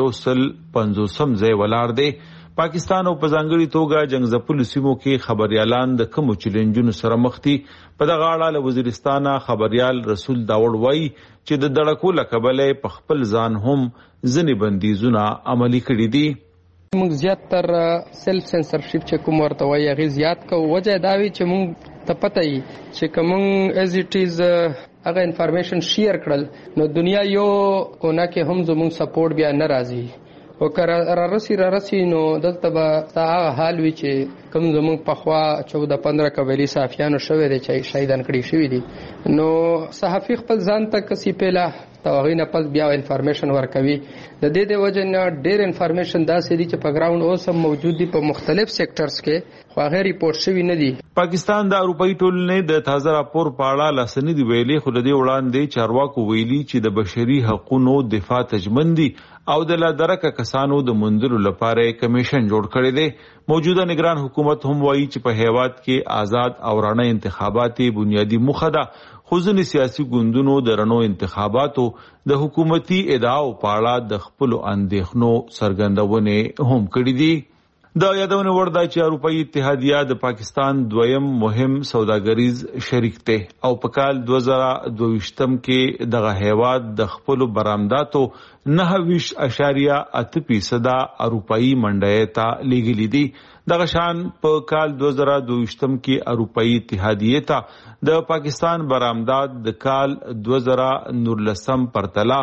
150 ځای ولاړ دی. پاکستان او په ځانګړي توګه جنګ سیمو کې خبريالان د کومو چیلنجونو سره مخ دي. په دغه اړه له وزیرستانه خبريال رسول داوړ وایي چې د دړکو له کبله په خپل ځان هم ځینې بندیزونه عملي کړي دي. موږ زیات تر سیلف سنسرشپ چې کوم ورته وایي هغې زیات کوو. وجه دا وي چې موږ ته پته وي چې که موږ ایز اټ از هغه انفارمیشن شیر کړل نو دنیا یو کونه کې هم زموږ سپورټ بیا نه راځي، او که رارسي نو دلته به هغه حال وي چې کوم زموږ پخوا 14-15 قبایلي صحافیانو شوی دی چې شهیدان کړي شوي دي، نو صحافي خپل ځان ته کسي پیله ته هغې نه پس بیا انفارمیشن ورکوي. د دې د وجې نه ډېر انفارمیشن داسې دي چې په ګراوند اوس هم موجود دي په مختلف سیکټرز کې، خو هغې ریپورټ شوي نه دي. پاکستان د اروپایي ټولنې د تازه راپور په اړه لاسه نه دي ویلي، خو د دې وړاندې چارواکو ویلي چې د بشري حقوقو دفاع ته ژمن دي او د لا درکه کسانو د موندلو لپاره کمیشن جوړ کړی دی. موجوده نگران حکومت هم وایي چې په هیواد کې آزاد او رڼه انتخابات بنیادی موخه ده، خو ځینې سیاسي ګوندونو د رڼو انتخاباتو د حکومتي ادعاو په اړه د خپلو اندېښنو څرګندونې هم کړي دي. د یادونه وړ ده چې اروپایي اتحادیه د پاکستان دویم مهم سوداګریز شریک دی او په کال 2022 کې دغه هیواد د خپلو برآمداتو 9.8% اروپایي منډۍ ته لیږلي دي. دغه شان په کال 2022 کې اروپایي اتحادیه ته د پاکستان برآمدات د کال 2019 پرتله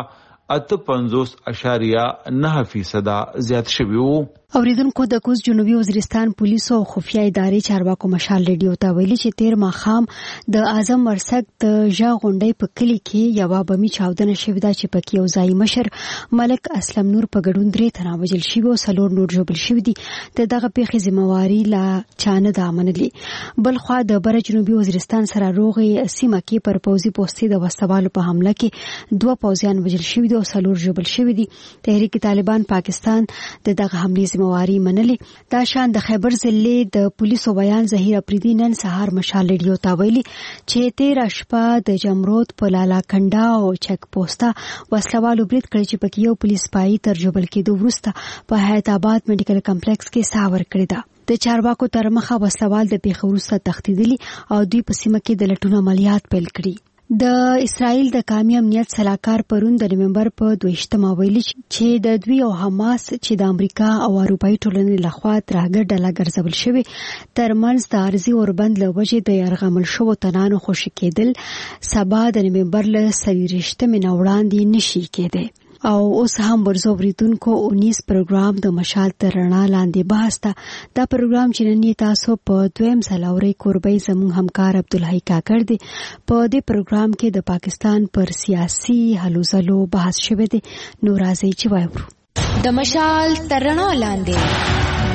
58.9% زیات شوي وو. اوریدونکو د کوز جنوبي وزیرستان پولیسو او خفیه ادارې چارواکو مشال ریډیو ته ویلي چې تیر ماښام د اعظم ورسک د ژا غونډۍ په کلي کې یوه بمي چاودنه شوې ده چې پکې یو ځایي مشر ملک اسلم نور په ګډون 3 تنه وژل شوي او 4 نور ژوبل شوي دي. د دغه پیښې ذمہواري لا چا نه ده منلې. بلخوا د بره جنوبي وزیرستان سره روغې سیمه کې پر پوځي پوستې د وسوالو په حمله کې 2 پوځیان وژل شوي دي او 4 ژوبل شوي دي. تحریک طالبان پاکستان د دغه حملې ذمہواری منلې. دا شان د خیبر ضلع د پولیسو بیان ظهیر افریدي نن سهار مشال ریډیو ته ویلي چې 13 شپه د جمرود په لالا کنډا او چک پوسټه وسلوالو برید کړی چې پکې یو پولیس پای تر جبل کېدو وروسته په حیات آباد میډیکل کمپلیکس کې ساور کړی ده. د چارواکو تر مخه وسلوال د پیښې وروسته تښتېدلي او دوی په سیمه کې د لټون عملیات پیل کړي. د اسرائیل د قومي امنیت سلاکار پرون د نومبر په 22مه ویلي چې د دوی او حماس چې د امریکا او اروپایي ټولنې لخوا ترهګر ډله ګرځول شوی ترمنځ د عارضي اوربند له وجې د یرغمل شوو تنانو خوشي کېدل سبا د نومبر له 23مې نه وړاندې نشي کېدی. او اوس هم ورزوریدونکو 19 پروګرام د مشال تر رڼا لاندې بحث ته. دا پروګرام چې نن تاسو په دویم ځل اورئ کوربۍ زموږ همکار عبدالحی کاکړ دی. په دې پروګرام کې د پاکستان پر سیاسي هلو ځلو بحث شوی دی. نو راځئ چې وایو د مشال تر رڼا لاندې.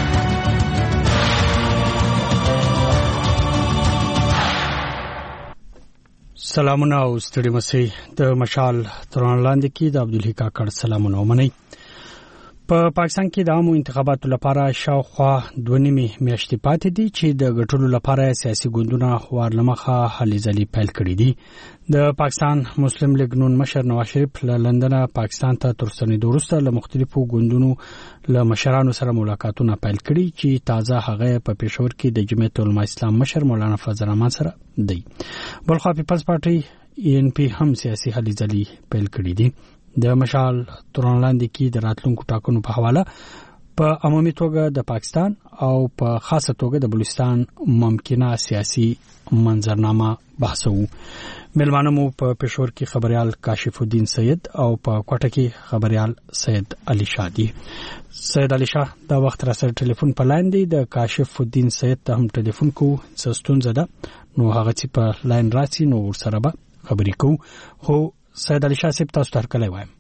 سلامونه او ستړي مسئ د مشال تران لاندې کې د عبدالحی کاکړ سلامونه ومنئ. په پاکستان کې د عامو انتخاباتو لپاره شاوخوا 2.5 میاشتې پاتې دي چې د ګټلو لپاره سیاسي ګوندونه وارلمخه هلې ځلې پیل کړې دي. د پاکستان مسلم لیگ نون مشر نواز شریف له لندن پاکستان ته تر ستنېدو وروسته له مختلفو ګوندونو له مشرانو سره ملاقاتونه پیل کړي چې تازه هغه په پېښور کې د جمعیت العلماء اسلام مشر مولانا فضل الرحمن سره دی. بلخوا پیپلز پارټي ENP هم سیاسي هلې ځلې پیل کړې دي. د مشال تران لاندې کې د راتلونکو ټاکنو په حواله په عمومي توګه د پاکستان او په خاصه توګه د بلوچستان ممکنه سیاسي منظرنامه بحثو. ملمانه مو په پېښور کې خبريال کاشف الدین سید او په کوټه کې خبريال سید علي شاه دي. سید علي شاه دا وخت را سره ټلیفون په لاین دی. د کاشف الدین سید ته هم ټلیفون کو ستونزه ده نو هغه چې په لاین راسي نو ورسره به خبرې کوو. خو سید علي شاه صاحب تاسو ته کله وایم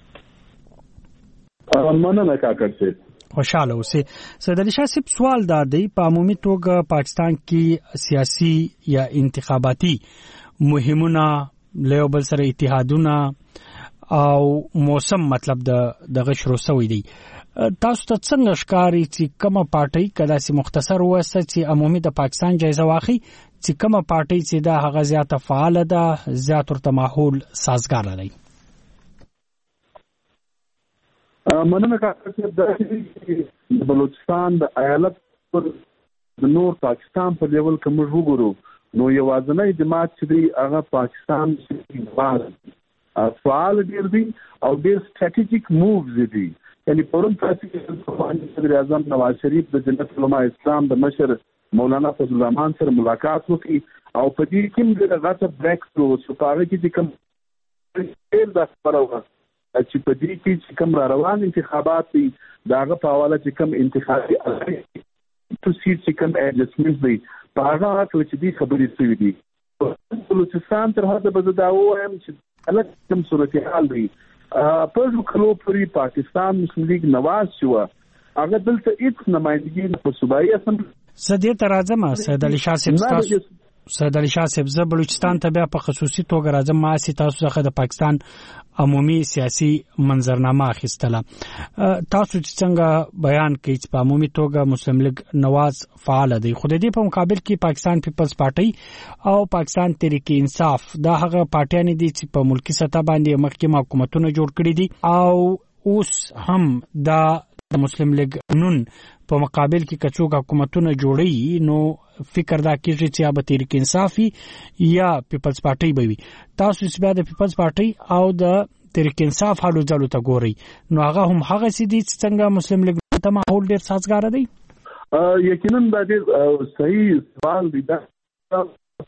مننه کاکړ صاحب خوشاله اوسئ. سید علي شاه صاحب سوال دا دی په عمومي توګه پاکستان کې سیاسي یا انتخاباتي مهمونه له بل سره اتحادونه او موسم مطلب د غشرو سوي دي. تاسو ته څنګه ښکاري چې کومه پارټي کله سي مختصر وسه چې عمومي د پاکستان جایزه واخی چې کومه پارټي چې دا هغه زیاته فعال ده زیات ورته ماحول سازگار لري؟ مننه کاکړ د بلوچستان د ایالت پر د نور پاکستان په لیول کې موږ وګورو نو یوازنی جماعت چې دی هغه پاکستان چې فعال ډیر دی او ډیر سټریټیجیک مووز دي. یعنی پرون تاسو کې صدر اعظم نواز شریف د جمعیت العلماء اسلام د مشر مولانا فضل الرحمن سره ملاقات وکړي او په دې کې د غاټه بریک ثرو سپاره کې چې کوم د خبرو چې په دې کې چې کوم روان انتخابات دي داغه په حواله چې کوم انتخابي تو سیټ چې کوم اډجسټمنټ دي په هغه اړه چې دې خبرې شوې دي. بلوچستان تر هغه به دا وایم چې الګ کوم صورتحال دی په کلو پوری پاکستان مسلم لیگ نواز شو هغه دلته هیڅ نمائندګي په صوبایي اسمبلی سدې ترازم سید علي شاه صاحب سید علي شاه صاحب ز بلوچستان ته بیا په خصوصي توګه راځم ما سي تاسو څخه د پاکستان عمومي سیاسي منظرنامه اخیستله. تاسو څنګه بیان کوي چې په عمومي توګه مسلم لیگ نواز فعال دی خو د دې په مقابل کې پاکستان پیپلز پارټي او پاکستان تحریک انصاف دا هغه پارټیان دي چې په ملکی سطح باندې مخکې حکومتونه جوړ کړي دي او اوس هم دا مسلم لیگ نون په مقابل کې کڅوګه حکومتونه جوړي نو فکر دا کیږي چې یا به تحریک انصافي یا پیپلز پارټي به وي. تاسو چې بیا د پیپلز پارټي او د تحریک انصاف حالو ځلو ته ګوري نو هغه هم هغه سيدي څنګه مسلم لیگ ته ماحول ډیر سازگار دی؟ یقینا دا ډیر صحیح سوال دی. دا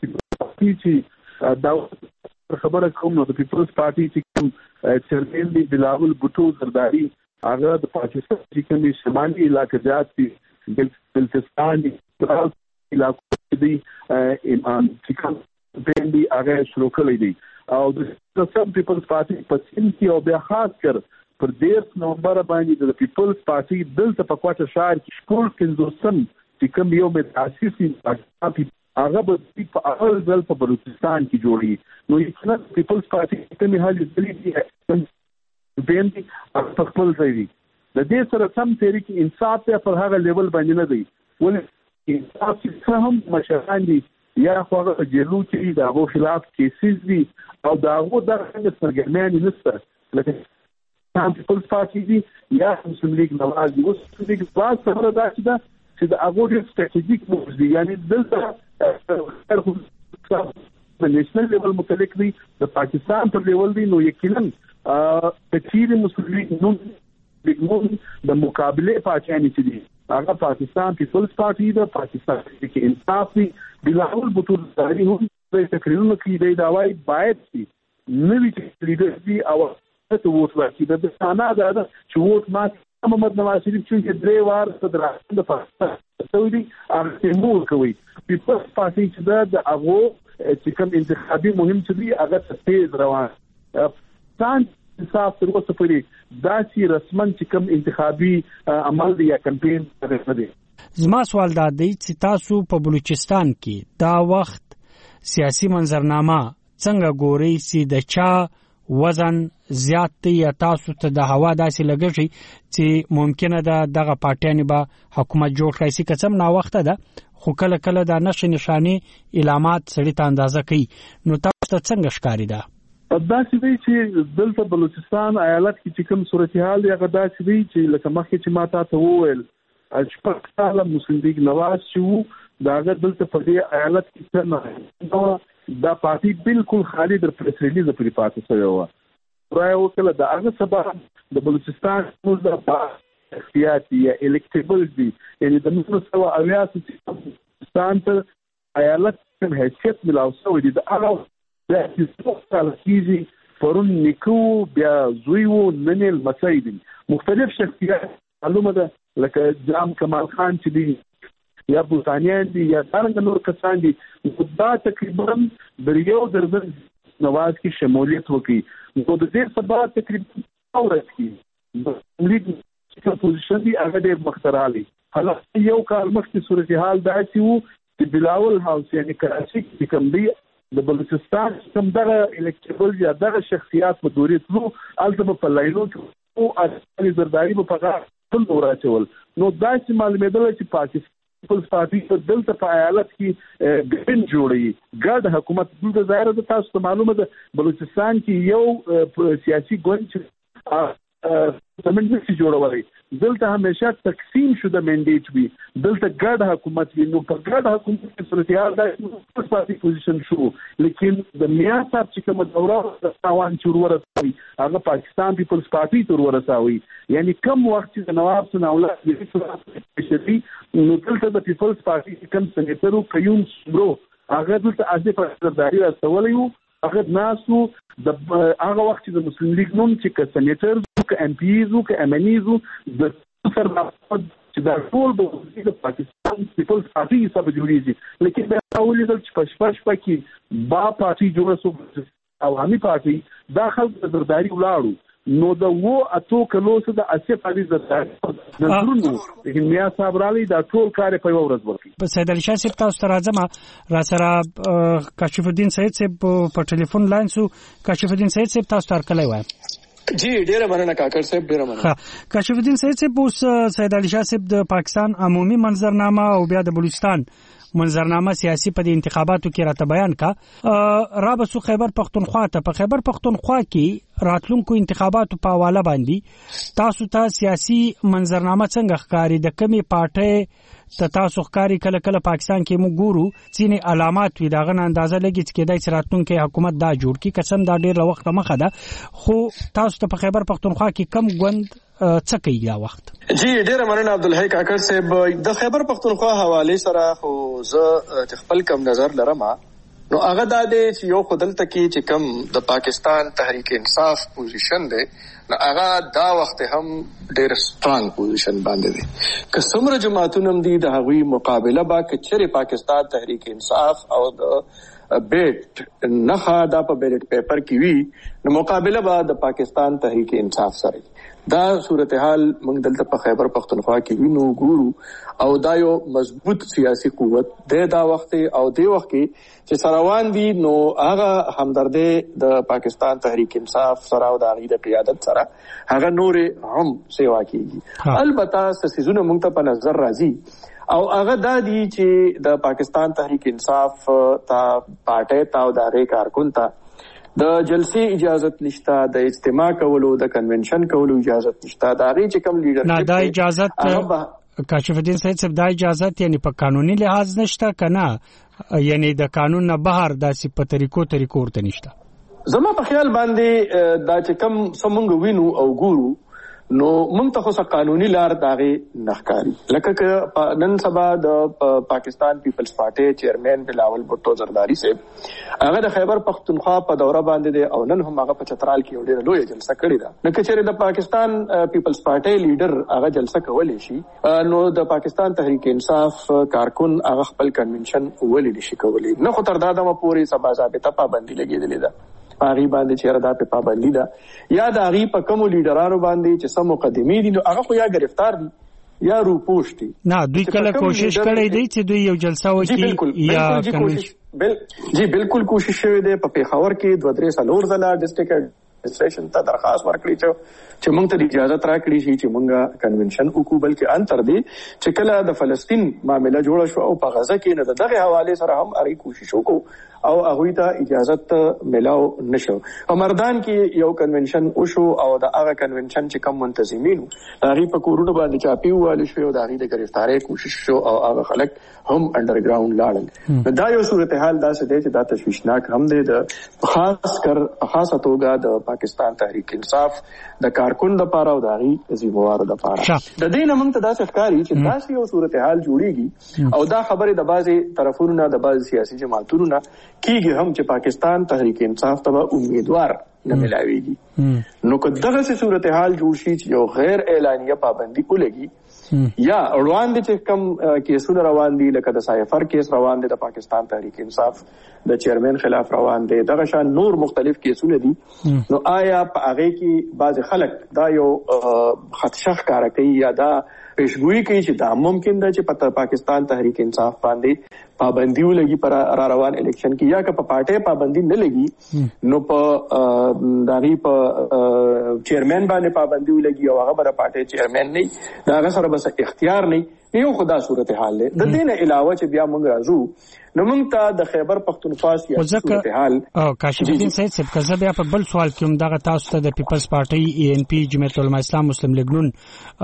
چې دا خبره کوم نو د پیپلز پارټي چې کوم چیرمن دی بلاول بوټو زرداری هغه د پاکستان چې کومي شمالي علاقې جات دي بلتستان علاقې دي چې کوم باندې هغه شروع کړی دي او د سم پیپلز پارټي په سین کې او بیا خاص کر پر 10 نومبر باندې د پیپلز پارټي دلته په کوټه شهر کې شپږ کندوسن چې کوم یو متاسسي هغه به په اول ځل په بلوچستان کې جوړي نو یې پیپلز پارټي ته مهال دي باندې خپل ځای د دې سره سم تحریک انصاف ته پر هغه لیول باندې نه دی ولې انصاف چې هم مشران دي یا خو هغه جیلو چې د هغو خلاف کیسز دي او د هغو دغه سرګرمیان نشته لکه پیپلز پارټي دي یا مسلم لیگ نواز دي. اوس مسلم لیگ نواز خبره دا چې د هغو ډېر سټریټیجیک مووز دي یعنی دلته د نیشنل لیول متعلق دی د پاکستان پر لیول دی نو یقینا کچیر مسلم لیگ نون د مقابله پاکستان چې دي هغه پاکستان پیپلز پارټي ده پاکستان کې انصاف دي بلاول بطول داري هم د تقریرونو کې دی دا وايي باید شي نوې لیډر دي او ته ووټ ورکړي د ثنا دا چې ووټ ما محمد نواز شریف چې درې وار صدر اعظم د پاکستان سعودي ارتمور کوي پیپلز پارټي چې د هغه چې کوم انتخابي مهم چې دی هغه تیز روان ځان انصاف تر اوسه پورې داسې رسمن چې کوم انتخابي عمل دی یا کمپاین نه دی. زما سوال دا دی چې تاسو په بلوچستان کې دا وخت سیاسي منظرنامه څنګه ګورئ چې د چا وزن زیات دی یا تاسو ته د هوا داسې لګیږي چې ممکنه ده دغه پارټیان به حکومت جوړ کړي چې قسم نا وخت ده خو کله کله د نشانی علامات سړی ته اندازه کوي نو تاسو ته څنګه ښکاری ده؟ داسې دی چې دلته بلوچستان ایالت کې چې کوم صورتحال دی هغه داسې دی چې لکه مخکې چې ما تاسو وویل شپږ کاله مسلم لیگ نواز چې دا هغه دلته په دې ایالت کې څنګه دا پارټي بالکل خالي در پریس ریلیز پرې پاتې شوی و راي وکړه د هغه سبب د بلوچستان د اختیاري یا الیکټیبل دي یعنی د 1980 بلوچستان ته ایالت کوم حیثیت ملاو شوی دی د هغه د هیڅ کیږي پرون نیکو بیا زویو ننل مسایدي مختلف شخصیات معلومه ده لکه جام کمال خان چې دی یا بوتانیان دي یا څنګه نور کسان دي دا تقریبا د یو درځن نواز کی شمولیت وکړي نو د دې سبا تقریبا اورت کی د لیگ چې پوزیشن دی هغه د مخترالي حالا یو کال مخکې صورتحال دا چې بلاول هاوس یعنی کراچي کې کوم دی د بلوچستان کوم دغه الیکټیبل یا دغه شخصیات په دوري تلو البته په لایلو او اصلي زرداری په پګه ټول راچول نو دا چې معلومېدل چې پاکستان پیپلز پارټي په دلته په ایالت کې ګډ جوړي ګډ حکومت دلته ظاهر ده تاسو ته معلومه ده بلوچستان کې یو سیاسي ګوند زمونږ نشي جوړولای دلته همیشه تقسیم شوه منډیټ وي دلته ګډ حکومت وي نو په ګډ حکومت کې صورتحال دا پیپلز پارټي پوزیشن شو لیکن د میا صاحب چې کوم دوره تاوان چور ورسوي هغه پاکستان پیپلز پارټي تور ورسوي یعنی کم وخت چې نواب سن اولاد دې نو دلته د پیپلز پارټي کوم سنیټرو قیوم سمرو هغه دلته ازي په سرداري راستولی وو هغه ناسو د هغه وخت چې د مسلم لیگ نوم چې ک سنیټر ک ام پیزو ک امنیزو د سر چې د ټول د پاکستان پیپلز پارټي سره جوړیږي لیکن دا اولې د پښپش پکې با پارټي جوړه سو عوامي پارټي دا خلک د زرداری ولاړو نو د وو اتو کلوس د اسف علي زرداری نظرونو لیکن میا صاحب رالی دا ټول کار په یو ورځ وکړي په سید علي شاه صاحب تاسو ته راځم را سره کاشف الدین سید صاحب په ټلیفون لاین سو کاشف الدین سید صاحب تاسو ته کله وای جی ډیره مننه کاکړ صاحب ډیره مننه کاشف الدین سید صاحب اوس سید علي شاه صاحب د پاکستان عمومي منظرنامه او بیا د بلوچستان منظرنامه سیاسي په انتخاباتو کې راته بیان کا رابسو خیبر پختونخوا ته په خیبر پختونخوا کې راتلونکو انتخاباتو په حواله باندې تاسو ته سیاسي منظرنامه څنګه ښکاری د کمی پارټي تاسو ښکاری کله کله پاکستان کې موږ ګورو چې علامات وي داغه اندازه لګی چې کېدای چې راتلونکو حکومت دا جوړ کی قسم دا ډیر وخت مخه ده خو تاسو ته په خیبر پختونخوا کې کم غوند څه کوي دا وخت جی ډیره مننه عبدالحی کاکړ صاحب د خیبر پختونخوا حواله سره خو زه خپل کم نظر لرم نو هغه دا دی چې یو خدلته کې چې کم د پاکستان تحریک انصاف پوزیشن دی نو هغه دا وخت هم ډیر سترونګ پوزیشن باندې دی که څومره جماعتونه هم دي د هغوی مقابله با که چیرې پاکستان تحریک انصاف او د بیٹ نخا دا په بیلټ پیپر کې وی نو مقابله با د پاکستان تحریک انصاف سره دا صورتحال موږ دلته په خیبر پختونخوا کې وینو ګورو او دا یو مضبوط سیاسي قوت دا وخت او دی وخت کې چې سروان دي نو هغه همدردي د پاکستان تحریک انصاف سره او د هغې د قیادت سره هغه نور هم سیوا کیږي. البته سيزونه موږ ته په نظر راځي او هغه دا دي چې د پاکستان تحریک انصاف ته پارټي ته او د هغې کارکون ته د جلسې اجازت نشته، د اجتماع کولو د کنونشن کولو اجازت نشته. دا غي چې کوم لیډر نه دا اجازت کاشف الدین سید صاحب دا اجازت یعنی په قانوني لحاظ نشته کنه، یعنی د قانون نه بهر داسې په طریقو ورته نشته. زما په خیال باندې دا چې کوم سمونګ وینو او ګورو نو موږ ته خو قانوني لار داغه نخکاری. لکه نن سبا د پاکستان پیپلز پارټي چیرمن بلاول بھټو زرداری صاحب هغه د خیبر پختونخوا په دوره باندې دی او نن هم هغه په چترال کې ډېره لویه جلسه کړې ده. نو چې د پاکستان پیپلز پارټي لیډر هغه جلسه کولې شي نو د پاکستان تحریک انصاف کارکون هغه خپل کنونشن ولې نشي کولای. نه خو تر دا دمه پورې سبا ضابطه پابندي لګېدلې ده هغه باندې چې ردا په پابندي ده یا د هغه په کوم لیډرانو باندې چې سم مقدمي دي نو هغه خو یا گرفتار دي یا روپوش دي. نه دوی کله کوشش کړی دی چې دوی یو جلسه وکړي یا جی بالکل کوشش شوی دی. په پیښور کې 2-3 سالور ځله ډیسټریکټ ایڈمنسټریشن ته درخواست ورکړی چې موږ ته اجازه راکړي شي چې موږ کنونشن وکړو، بلکې انتر دی چې کله د فلسطین معاملې جوړه شو او په غزه کې نه دغه حواله سره هم اړي کوشش وکړو او هغه ته اجازه ملاو نشو. په مردان کې یو کنونشن وشو او د هغه کنونشن چې کوم منتظمینو هغه په کورونو باندې چاپی واله شو او د هغه د گرفتاری کوشش شو او هغه خلک هم انډرګراوند لاړل. دا یو صورتحال داسې دی چې دا تشویشناک هم دی. د خاصه توګه د پاکستان تحریک انصاف د کارکون د پاره او د هغه زیموارو د پاره د دې نه موږ ته داسې ښکاري چې داسې یو صورتحال جوړیږي او دا خبره د بعضي طرفونو د بعضي سیاسي جماعتونو نه کیږي هم چې پاکستان تحریک انصاف ته امیدوار نه ملاويږي. نو که دغه صورتحال جوړ شي چې یو غیر اعلانیه پابندي ولګي یا روان دي چې کوم کیسونه روان دي لکه د سایفر کیس روان دي د پاکستان تحریک انصاف د چیرمن خلاف روان دي دغه شان نور مختلف کیسونه دي نو آیا په هغه کې بعض خلک دا یو خدشه ښکارا کوي یا دا پیشګوئی کوي چې دا ممکن ده چې په پاکستان تحریک انصاف باندې پابندي ولګي پر روان الیکشن کې یا که په پارټي پابندي نه لګي نو په داغي په چیرمن باندې پابندي ولګي او هغه بر پارټي چیرمن نه دا هغه سره بس اختیار نه یو خدا صورتحال ده. د دې نه علاوه چې بیا موږ راځو نو موږ ته د خیبر پختونخوا سیاسي صورتحال کاشف الدین سید صاحب کزه بیا په بل سوال کې هم دغه تاسو ته د پیپلز پارټي ان پی جمعیت العلماء اسلام مسلم لیگ نون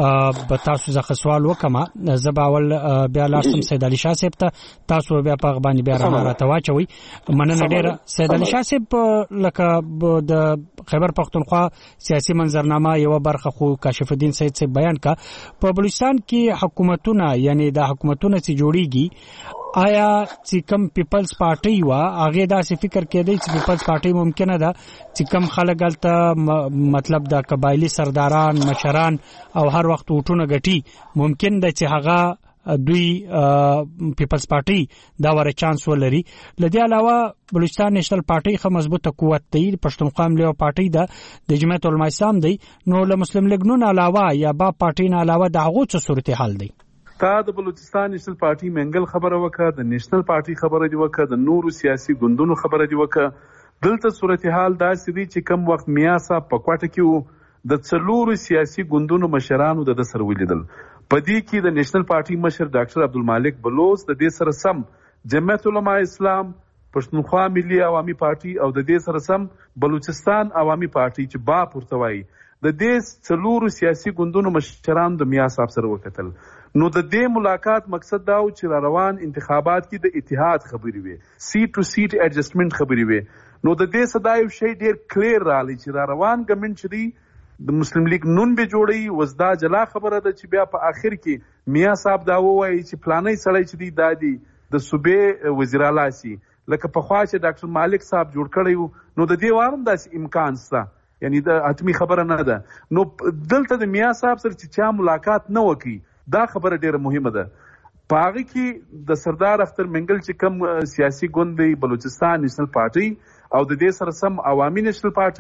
به تاسو ځخه سوال وکما زباول بیا لاسم سید علي شاه صاحب ته تاسو بیا په غبانی بیا راته واچوي. مننه ډیره سید علي شاه صاحب لکه د خیبر پختونخوا سیاسي منظرنامه یو برخه خو کاشف الدین سید صاحب بیان کا په بلوچستان کې حکومتونه یعنی د حکومتونو چې جوړیږي آیا چې کم پیپلز پارټي وا هغه داسې فکر کېدی چې پیپلز پارټي ممکنه ده چې کم خلک الته مطلب د قبایلی سرداران مشران او هر وخت وټونه غټي ممکن ده چې هغه دوی پیپلز پارټي دا وره چانس ولري. لدی علاوه بلوچستان نېشنل پارټي خو مضبوطه قوت دی، پښتونخوا ملي پارټي ده د جمعیت العلماء اسلام دی، نو له مسلم لیگ نون علاوه یا با پارټي نه علاوه د هغه څه صورتحال دی. تا د بلوچستان نېشنل پارټي منګل خبره وکړه، د نېشنل پارټي خبره دی وکړه، د نورو سیاسي ګوندونو خبره دی وکړه. دلته صورتحال داسې دی چې کم وخت میاسا په کوټه کې د څلورو سیاسي ګوندونو مشرانو د سر ولیدل. په دې کې د نېشنل پارټي مشر ډاکټر عبدالمالک بلوچ د دې سره سم جمعیت العلماء اسلام پښتونخوا ملي عوامي پارټي او د دې سره سم بلوچستان عوامي پارټي چې با پورته وایي د دې څلورو سیاسي ګوندونو مشرانو د میاس صاحب سره وکتل. نو د دې ملاقات مقصد دا و چې را روان انتخابات کې د اتحاد خبرې وي، سیټ ټو سیټ ایڈجسټمنټ خبرې وي. نو د دې صدا یو شی ډیر کلیر رالی چې را روان ګمن چې د مسلم لیگ نون به جوړي وزدا جلا خبره ده چې بیا په اخر کې میا صاحب دا وایي چې پلانې سړی چې دی دادی د صوبې وزیر اعلی سي لکه په خوا چې ډاکټر مالک صاحب جوړ کړی نو د دې وارم داسې امکان شته، یعنی د حتمی خبره نه ده. نو دلته د میا صاحب سره چې چا ملاقات نه وکي دا خبره ډیره مهمه ده. پاغي کې د سردار اختر منګل چې کم سیاسي ګوند دی بلوچستان نېشنل پارټي او د دې سره سم عوامي نېشنل پارټي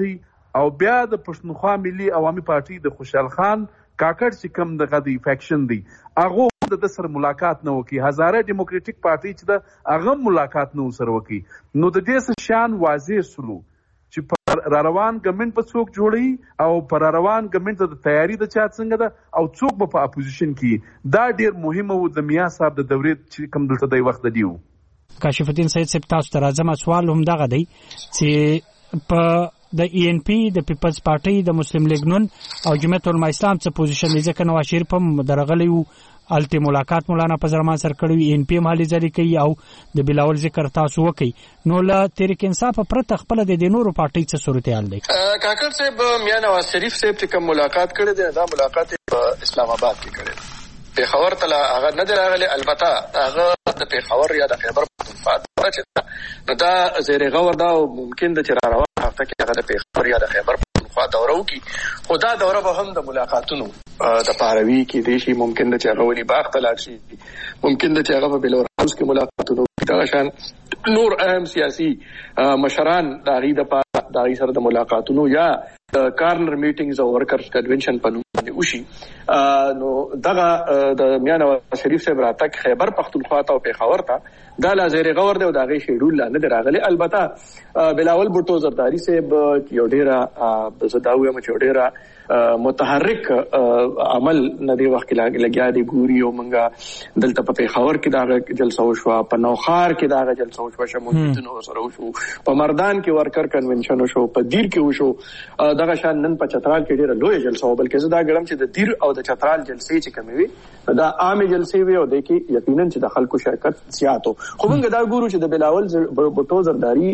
او بیا د پښتونخوا ملي عوامي پارټي د خوشحال خان کاکړ چې کوم دغه دی فیکشن دی هغه د سر ملاقات نه وکي، هزاره ډیموکراټیک پارټي چې د هغه ملاقات نه سره وکي. نو د دې شان واضح سلو چې پر روان ګورنمنت په څوک جوړي او پر روان ګورنمنت د تیاری د چا څنګه ده او څوک به په اپوزیشن کې، دا ډیر مهمه و د میا صاحب د دورې چې کوم دلته د وخت دیو. کاشف الدین سید صاحب تاسو ته راځم، سوال هم دغه دی چې په د ای ان پی د پیپلز پارټي د مسلم لیگ نون او جمعیت العلماء اسلام څخه پوزیشن دی، ځکه نواز شریف هم درغلی وو الته ملاقات مولانا فضلرحمان سره کړی، ای ان پی مالي ځری کوي او د بلاول ذکر تاسو وکي. نو لا تحریک انصاف پرته خپل د نورو پارټي څخه صورتحال دی. کاکړ صاحب میاں نواز شریف صاحب چې کوم ملاقات کړی دی دا ملاقات په اسلام آباد کې کړی دی، پیښور ته هغه نه راغلی، البته هغه د پیښور یا د خیبر پختونخوا چې نو دا زیر غور دا ممکن د چر روان هفته کې هغه د پیښور یا د خیبر پختونخوا دوره وکي، خو دا دوره به هم د ملاقاتونو د پاروي کې دی شي، ممکن د چاغه ولي باغ ته لاړ شي، ممکن د چاغه په بلور هاوس کې ملاقاتونو دا شان نور اهم سیاسي مشران داغي د داغي سره د ملاقاتونو یا کارنر میټینګز او ورکرز کنونشن په نوم باندې وشي. نو دغه د میاں نواز شریف صاحب راتګ خیبر پختونخوا ته او پیښور ته دا لا زیر غور دی او داغي شیډول لا نه راغلی. البته بلاول بوټو زرداری صاحب یو ډیره زداوی چې ډیره متحرک عمل نه دی وخت لګیا دی ګوري او منګه دلته په پیښور کې دا جلسه وشو، په نوخار کې دا جلسه وشو، شمولتونو سره وشو، په مردان کې ورکر کنونشن وشو، په دیر کې وشو، دغه شان نن په چترال کې ډیره لوی جلسه و، بلکې زه دا ګړم چې د دیر او د چترال جلسې چې کومې وي دا عام جلسې وي او د کې یقینا چې د خلکو شرکت زیاتو. خو موږ دا ګورو چې د بلاول بوټو زرداری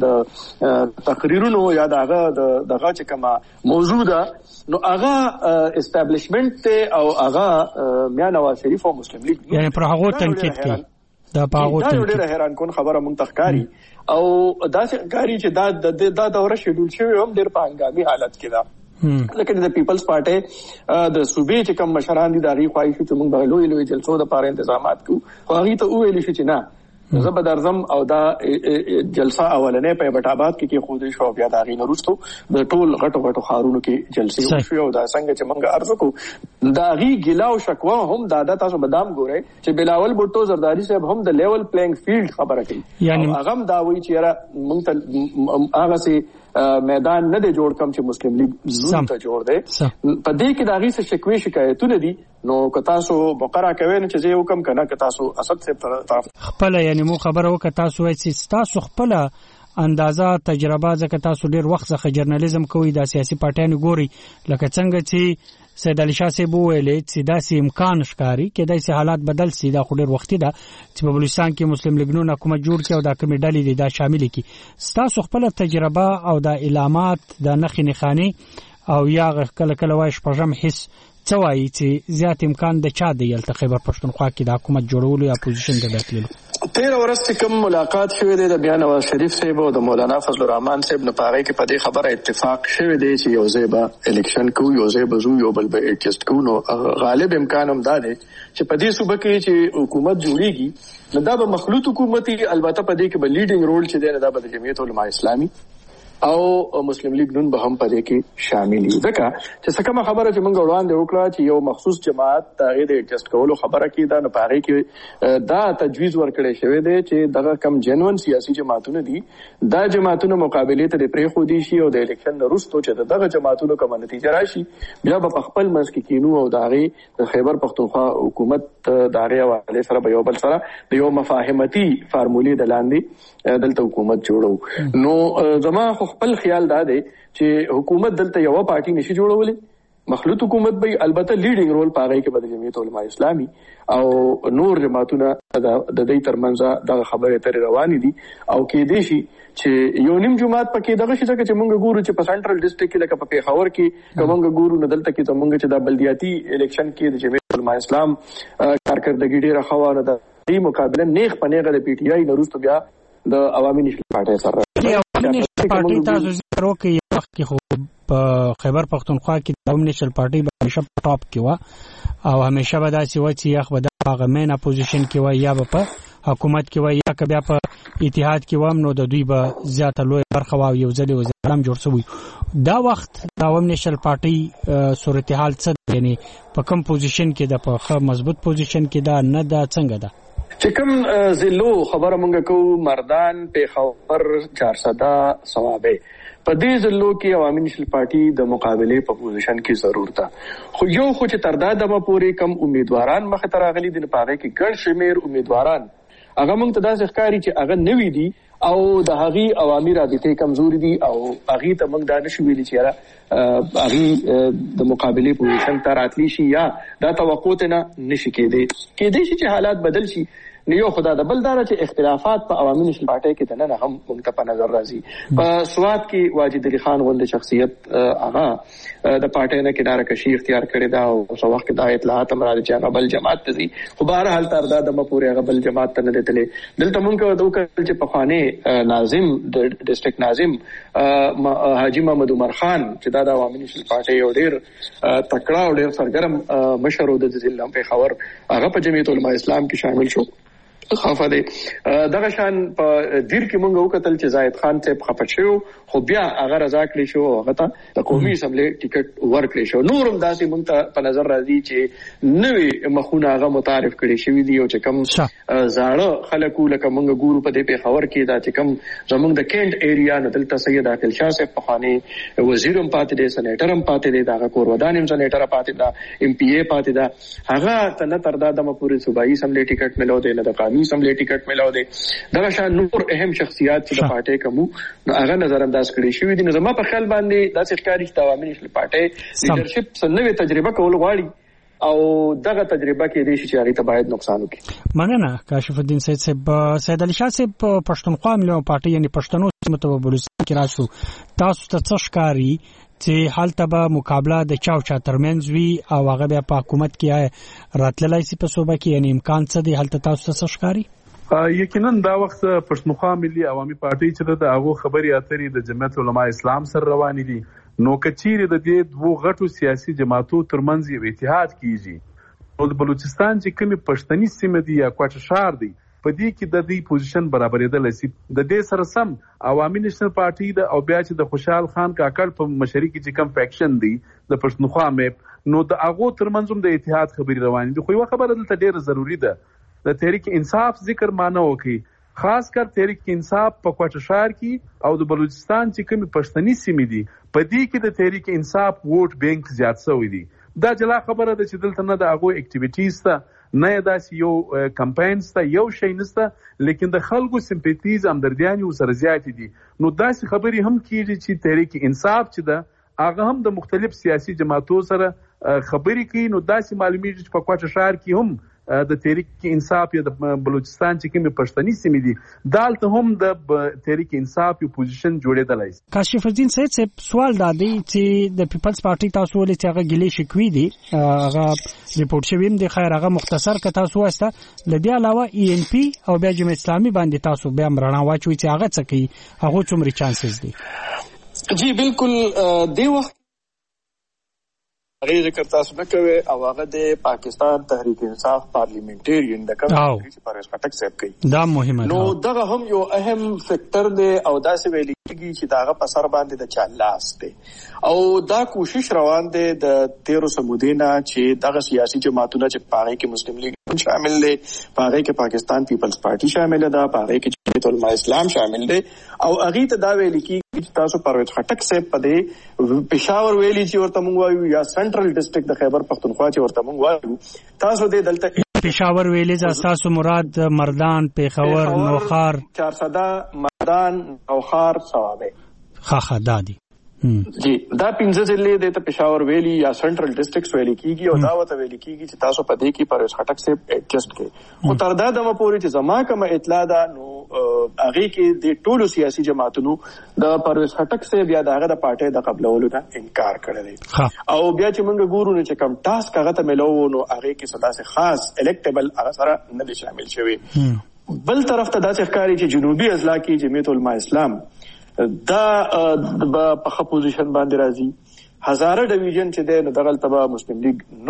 د تقریرونو یا دغه چې کومه موضوع ده نو هغه اسټابلیشمنت ته او هغه میاں نواز شریف او مسلم لیگ یعنی پر هغه تنقید کوي، دا په هغه تنقید ډیره حیران کون خبره منتخکاری او داسې کاری چې دا دوره شیډول شوی هم ډیر په هنګامي حالت کې ده. لکه د پیپلز پارټي د صوبې چې کوم مشران دي داغي خواهش چې موږ به لوی جلسو د پاره تنظیمات کوو، خو هغه ته ویل شي چې نه زه به درځم او دا جلسه اولنې په بټاباد کې خودي شو، بیا دا غي نورستو د ټول غټو خارونو کې جلسې وشو او دا څنګه چې موږ ارزو کو دا غي ګلا او شکوا هم دا تاسو بدام ګورئ چې بلاول بوټو زرداری صاحب هم د لیول پلینګ فیلډ خبره کوي، یعنی هغه هم دا وایي چې را موږ ته هغه سي میدان نه دی جوړ کم چې مسلم لیگ زون ته جوړ دی، په دې کې دا غي څه شکوي شکایتونه دي. نو که تاسو بقره کوي نو چې زه حکم کنه که تاسو اسد صاحب طرف خپل یعنی مو خبره وکړه تاسو وایي چې تاسو خپل اندازه تجربه ځکه تاسو ډیر وخت څخه جرنالیزم کوي د سیاسي پارټیانو ګوري، لکه څنګه چې سید علي شاه صاحب ویلي چې داسې امکان ښکاري کې داسې حالات بدل سي، دا خو ډیر وختي ده چې په بلوچستان کې مسلم لیگ نون حکومت جوړ کړي او دا کومې ډلې دي دا شامل کړي. تاسو خپل تجربه او د علامات د نخې نښانې او یا کله وایي شپږم حس څه وایي چې زیات امکان د چا دی یلته خیبر پښتونخوا کې د حکومت جوړولو یا اپوزیشن ته داخلو؟ 13 ورځ چې کوم ملاقات شوی دی د میاں نواز شریف صاحب او د مولانا فضل الرحمن صاحب نه پاره کې په دې خبره اتفاق شوی دی چې یو ځای به الیکشن کوو، یو ځای به زو یو بل به ایڈجسٹ کوو. نو غالب امکان هم دا دی چې په دې صوبه کې چې حکومت جوړیږي نو دا به مخلوط حکومتي، البته په دې کې به لیډینګ رول چې دی دا به د جمعیت العلماء اسلامي او مسلم لیگ نون به هم پدې کې شامل دي. ځکه چې څه کومه خبره چې موږ وړاندې وکړه چې یو مخصوص جماعت هغه د ایڈجسٹ کولو خبره کې دا نه پاره کې دا تجویز ورکړی شوی دی چې دغه کم جنون سیاسي جماعتونه دي دا جماعتونه مقابله ته پرې خو دي شي او د الیکشن وروسته چې دغه جماعتونو کومه نتیجه راشي بیا به خپل منځ کې کینو او دغه د خیبر پختونخوا حکومت دغه حواله سره به یو بل سره د یو مفاهمتي فارمولې د لاندې دلته حکومت جوړو. نو زما خپل خیال دا دی چې حکومت دلته یو پارټي نشي جوړولې، مخلوط حکومت به البته لیډینګ رول پاغی کې د جمعیت العلماء اسلامي او نور جماعتونه د دې ترمنځ د خبرې تر روانې دي او کې دي شي چې یو نیم جماعت پکې دغه شي چې موږ ګورو چې په سنټرل ډیسټریکټ کې لکه په پیښور کې کومه ګورو نه دلته کې موږ چې د بلدیاتي الیکشن کې د جمعیت العلماء اسلام کارکردګي ډیره خوانه ده، دې مقابله نیغ پنیغه د پی ټی آی نورستو بیا د عوامي نشل پارټي سره پارټي تاسو زیرو کې وخت کې خو په خیبر پختونخوا کې د عوامي نشل پارټي همیشه ټاپ کې و او همیشه به داسې و چې یخ به د هغه مین اپوزیشن کې و یا به په حکومت کې وای یا بیا په اتحاد کې وام نو د دوی به زیاته لوی برخه واو یو ځل وزیر اعظم جوړ شوی دا وخت د عوام نېشنل پارټي صورتحال څه یعنی په کوم پوزیشن کې د په مضبوط پوزیشن کې دا نه دا څنګه ده چې کوم زلو خبره مونږ کو مردان پیښور 400 ثوابه په دې ځلو کې عوامي نېشنل پارټي د مقابله په پوزیشن کې ضرور ده خو یو خو چې تر دا دمه پورې کم امیدواران مخ ته راغلي دي په هغه کې ګڼ شمیر امیدواران هغه موږ ته داسې ښکاري چې هغه نوي دي او د هغې عوامي رابطې کمزوري دي او هغې ته موږ دا نشو ویلي چې یاره هغې د مقابلې پوزیشن ته راتلی شي یا دا توقع ته نه نشي کېدی شي چې حالات بدل شي نو یو خدا د بل داره چې اختلافات په عوامي نېشنل پارټۍ کې دننه هم موږ ته په نظر راځي په سوات کې واجد علي خان غوندې شخصیت هغه د پارټۍ نه کناره کشي اختیار کړې ده او څو وخت دا اطلاعات هم راځي چې هغه بل جماعت ته ځي خو بهرحال تر دا دمه پورې هغه بل جماعت ته نه دی تللی دلته موږ وکړل چې پخوانی ناظم د ډسټرکټ ناظم حاجي محمد عمر خان چې دا د عوامي نېشنل پارټۍ یو ډېر تکړه او ډېر سرګرم مشر و د ضلع پیښور هغه په جمعیت علماء اسلام کې شامل شو خفه دی دغه شان په دیر کې مونږ وکتل چې زاهد خان ته خفه شو خو بیا هغه رضا کړی شو هغه ته د قومي اسمبلی ټیکټ ورکړی شو نورم داسې مونږ ته په نظر راځي چې نوې مخونه هغه متعارف کړي شوي دي او چې کوم زاړه خلکو لکه مونږ ګورو په دې پیښور کې دا چې کوم زمونږ د کینټ ایریا نه دلته سید عاقل شاه صاحب پخوانی وزیر هم پاتې دی سنیټر هم پاتې دی دغه کورودان هم سنیټر پاتې ده ام پی ای پاتې ده هغه ته نه تر دا دمه پورې صوبایي اسمبلی ټیکټ ملو دی نه د قومي اسمبلی ټیکټ ملاو دی دغه شان نور اهم شخصیات چې د پارټۍ کومو نو هغه نظر انداز کړي شوي دي نو زما په خیال باندې داسې ښکاري چې د عوامي نېشنل پارټۍ لیډرشپ څه نوې تجربه کول غواړي او دغه تجربه کې دې چې هغه ته باید نقصان وکړي مننه کاشف الدین سید صاحب سید علي شاه صاحب پښتونخوا ملي پارټۍ یعنی پښتنو سیمه ته بلوچستان کې راشو تاسو ته څه ښکاري چې حالته به مقابله د چا ترمنځ وي او هغه بیا په حکومت کې راتللی سي په صوبه کې یعنی امکان څه دی حالته تاسو ته څه ښکاري یقینا دا وخت پښتونخوا ملي عوامي پارټۍ چې د هغو خبرې اترې د جمعیت علماء اسلام سره روانې دي نو کچېرې د دې دوو غټو سیاسي جماعتو ترمنځ یو اتحاد کیږي نو د بلوچستان چې کومې پښتني سیمه دي یا کوټه ښار دی په دې کې د دې پوزیشن برابرېدلی سي د دې سره سم عوامي نېشنل پارټۍ ده او بیا چې د خوشحال خان کاکړ په مشرۍ کې چې کوم فیکشن دی د پښتونخوا میپ نو د هغو ترمنځ هم د اتحاد خبرې روانې دي خو یوه خبره دلته ډېره ضروري ده د تحریک انصاف ذکر مانه وکړي خاص کر تحریک انصاف په کوټه ښار کې او د بلوچستان چې کومې پښتني سیمې دي په دې کې د تحریک انصاف ووټ بینک زیات شوی دی دا جلا خبره ده چې دلته نه د هغو اکټیویټیز ته نه داسې یو کمپاینز ته یو شی نشته لیکن د خلکو سمپیتیز همدردیانې ورسره زیاتې دي نو داسې خبرې هم کېږي چې تحریک انصاف چې ده هغه هم د مختلف سیاسي جماعتو سره خبرې کوي نو داسې معلومیږي چې په کوټه ښار کې هم د تحریک انصاف یا د بلوچستان چې کومې پښتني سیمې دي دالته هم د تحریک انصاف یو پوزیشن جوړېدلی شي کاشف الدین سید صاحب سوال دا دی چې د پیپلز پارټي تاسو ولې چې هغه ګیلې شکوي دي هغه ریپورټ شوی هم دی خیر هغه مختصر که تاسو واسطه له دې علاوه ای ان پی او بیا جمعیت اسلامي باندې تاسو بیا رڼا واچوي چې هغه څه کوي هغه څومره چانسز دي جی بالکل دی وخت هغه ذکر تاسو نه کوي او هغه د پاکستان تحریک انصاف پارلیمنټریان د کوم چې پرویز خټک صاحب کوي دا مهمه نو دغه هم یو اهم فیکٹر دی او دا څه ویل کېږي چې داغه په سر باندې د چالاس دی او دا کوشش روان دی د 13 سمودینا چې دغه سیاسي جماعتونه چې پاره کې مسلم لیگ شامل دي پاره کې پاکستان پیپلز پارټي شامل ده پاره کې جمعیت علماء اسلام شامل دي او هغه ته دا ویل کېږي چې تاسو پرویز خټک صاحب په دې پېښور ویلي چې ورته مونږ وایو یا سنټرل ډسټرکټ د خیبر پختونخوا چې ورته مونږ وایو تاسو دې دلته پېښور ویلې تاسو مراد مردان پېښور نوخار 400 مردان نوخار ثوابه خاخه دادی جی دا 15 ضلع د پېښور ویلي یا سنټرل ډسټرکټس ویل کېږي او دا وته ویل کېږي چې تاسو په دې کې پرویز خټک صاحب ایڈجسټ کړئ خو تر دا دمه پورې چې زما کوم اطلاع ده نو هغه کې د ټولو سیاسي جماعتونو د پرویز خټک صاحب یا دغه د پارټۍ د قبلولو نه انکار کړی دی او بیا چې موږ ګورو چې کوم ټاسک هغه ته ملو نو هغه کې صدا سه خاص الیکټیبل هغه سره نه دي شامل شوی بل طرف ته دا ښکاری چې جنوبي اضلاع کې جمعیت علماء اسلام دا په خپل پوزیشن باندې راځي هزاره ډیویژن چې د دغه تبع مسلم لیگ نون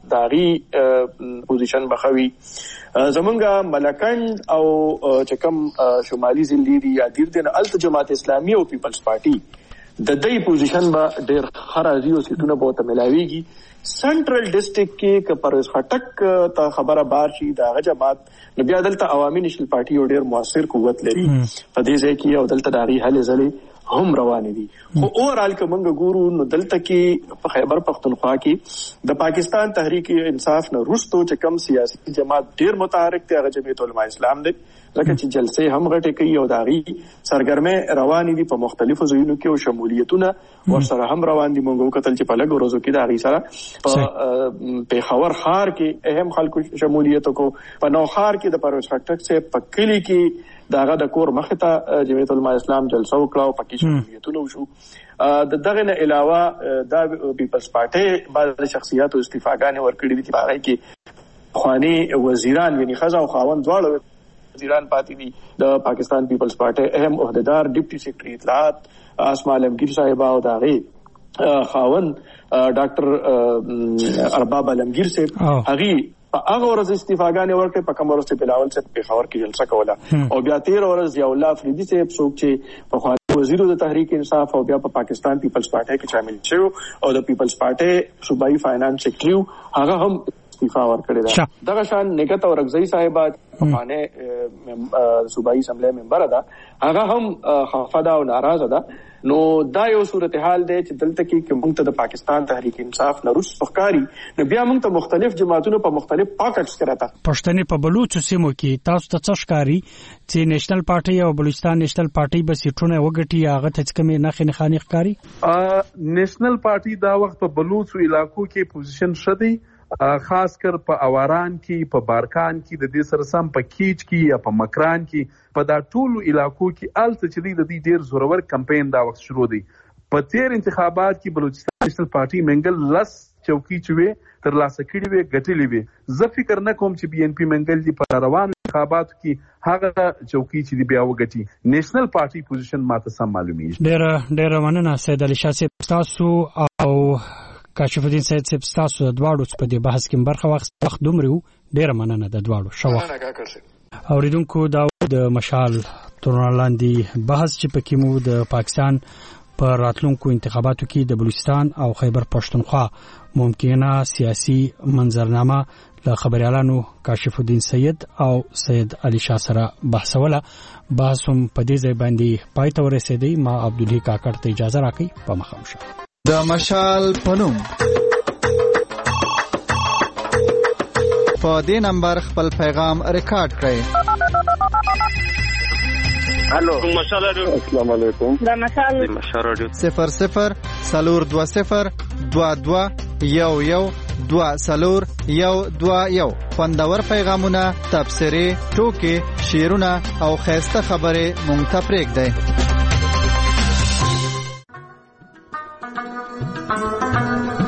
داغي پوزیشن بخوي. زمونږ ملکند او چکم شمالي زنديري یا دیر دین الت جماعت اسلامي او پیپلز پارټي د دې پوزیشن با ډېر خرازي او سیټونه به تملاويږي. سنټرل ډیسټریکټ کې ک پرویز خټک ته خبره بار شي دا جماعت نو بیا دلته عوامي نېشنل پارټي او ډېر موثر قوت لري په دې ځای کې او دلته داغي حل زلي هم روان دي. خو اورال کومنګ ګورو نو دلته کې په خیبر پختونخوا کې د پاکستان تحریک انصاف نه رستو چې کم سیاسي جماعت ډېر متحرک دي هغه جمعیت علماء اسلام دي ځکه چې جلسې هم غټه کوي او داغي سرګرمه روان دي په مختلفو ځایونو کې او شمولیتونه ورسره هم روان دي. مونږ کتل چې په لګو روزو کې داغي سره په خاور خار کې اهم خلکو شمولیت کو په نو خار کې د پرویز خټک سے په کلی کې داغه د کور مخه ته جمعیت علماء اسلام جلسه وکړه او پکې شمولیتونه وشو. د دغه نه علاوه د پیپلز پارټي بعض شخصیت او استعفاګانې ورکړې دي چې هغه کې خواني وزیران یعنی خزا او خاوند دواړو وزیران پاتې دي. د پاکستان پیپلز پارټي اهم عہدیدار ډیپټي سیکریټری اطلاعات اسماء علمگیر صاحب او داغي خاوند ډاکټر ارباب علمگیر صاحب هغه هغه ورځ استعفاګانې ورکړې په کوم ورځ بلاول صاحب په خبر کې جلسه کوله او بیا 13 ورځ ضیاء الله افریدي صاحب څوک چې په خواله وزیر د تحریک انصاف او بیا په پاکستان پیپلز پارټي کې شامل شو او د پیپلز پارټي صوبایي فاینانس سیکریټری هغه هم استعفا ورکړی دا. دغه شان نګت او رغزي صاحبات افغانه صوبایي اسمبلی ممبر ده هغه هم خفه او ناراضه ده. نو دا یو صورتحال دی چې دلته کې موږ ته د پاکستان تحریک انصاف نه روس فخکاری نو بیا موږ ته مختلف جماعتونو په مختلف پاکټس کې راته پښتنې په بلوچ سیمو کې تاسو ته څه ښکاری چې نېشنل پارټي او بلوچستان نېشنل پارټي به سیټونه وګټي هغه ته کمې نه خنخاني ښکاری. نېشنل پارټي دا وخت په بلوچ علاقو کې پوزیشن شدي خاص کر په اواران کې په بارکان کې د دې سره سم په کیچ کې یا په مکران کې په دا ټولو علاقو کې الته چې د دې ډیر زورور کمپاین دا وخت شروع دی. په تیر انتخابات کې بلوچستان نېشنل پارټي منګل لس چوکي چې تر لاسه کړي وي ګټلې وي. زه فکر نه کوم چې بي ان پی منګل دی په روان انتخاباتو کې هغه چوکي چې بیا وګټي. نېشنل پارټي پوزیشن ماته سم معلومیږي. ډېر مننه سید علي شاه صاحب تاسو او کاشف الدین سید صاحب تاسو د دواړو په دې بحث کې برخه وخت دومره ډېر مننه د دواړو شو اوریدونکو دا د مشال تورنلاندې بحث چې پکې مو د پاکستان پر راتلونکو انتخاباتو کې د بلوچستان او خیبر پښتونخوا ممکنه سیاسي منظرنامه له خبريالانو کاشف الدین سید او سید علي شاه سره بحثوله. بحث هم په دې ځای باندې پای ته ورسېدی. ما عبدالله کاکړ ته اجازه راکړئ په مخه شه. د مشال پنوم په دې نمبر خپل پیغام ریکارډ کړئ. الو مشال رادیو. السلام علیکم. د مشال رادیو 00 420 22 11 2 خوندور پیغامونه تبصره ټوکې شعرونه او خیسته خبره مونږ ته پرېږدئ.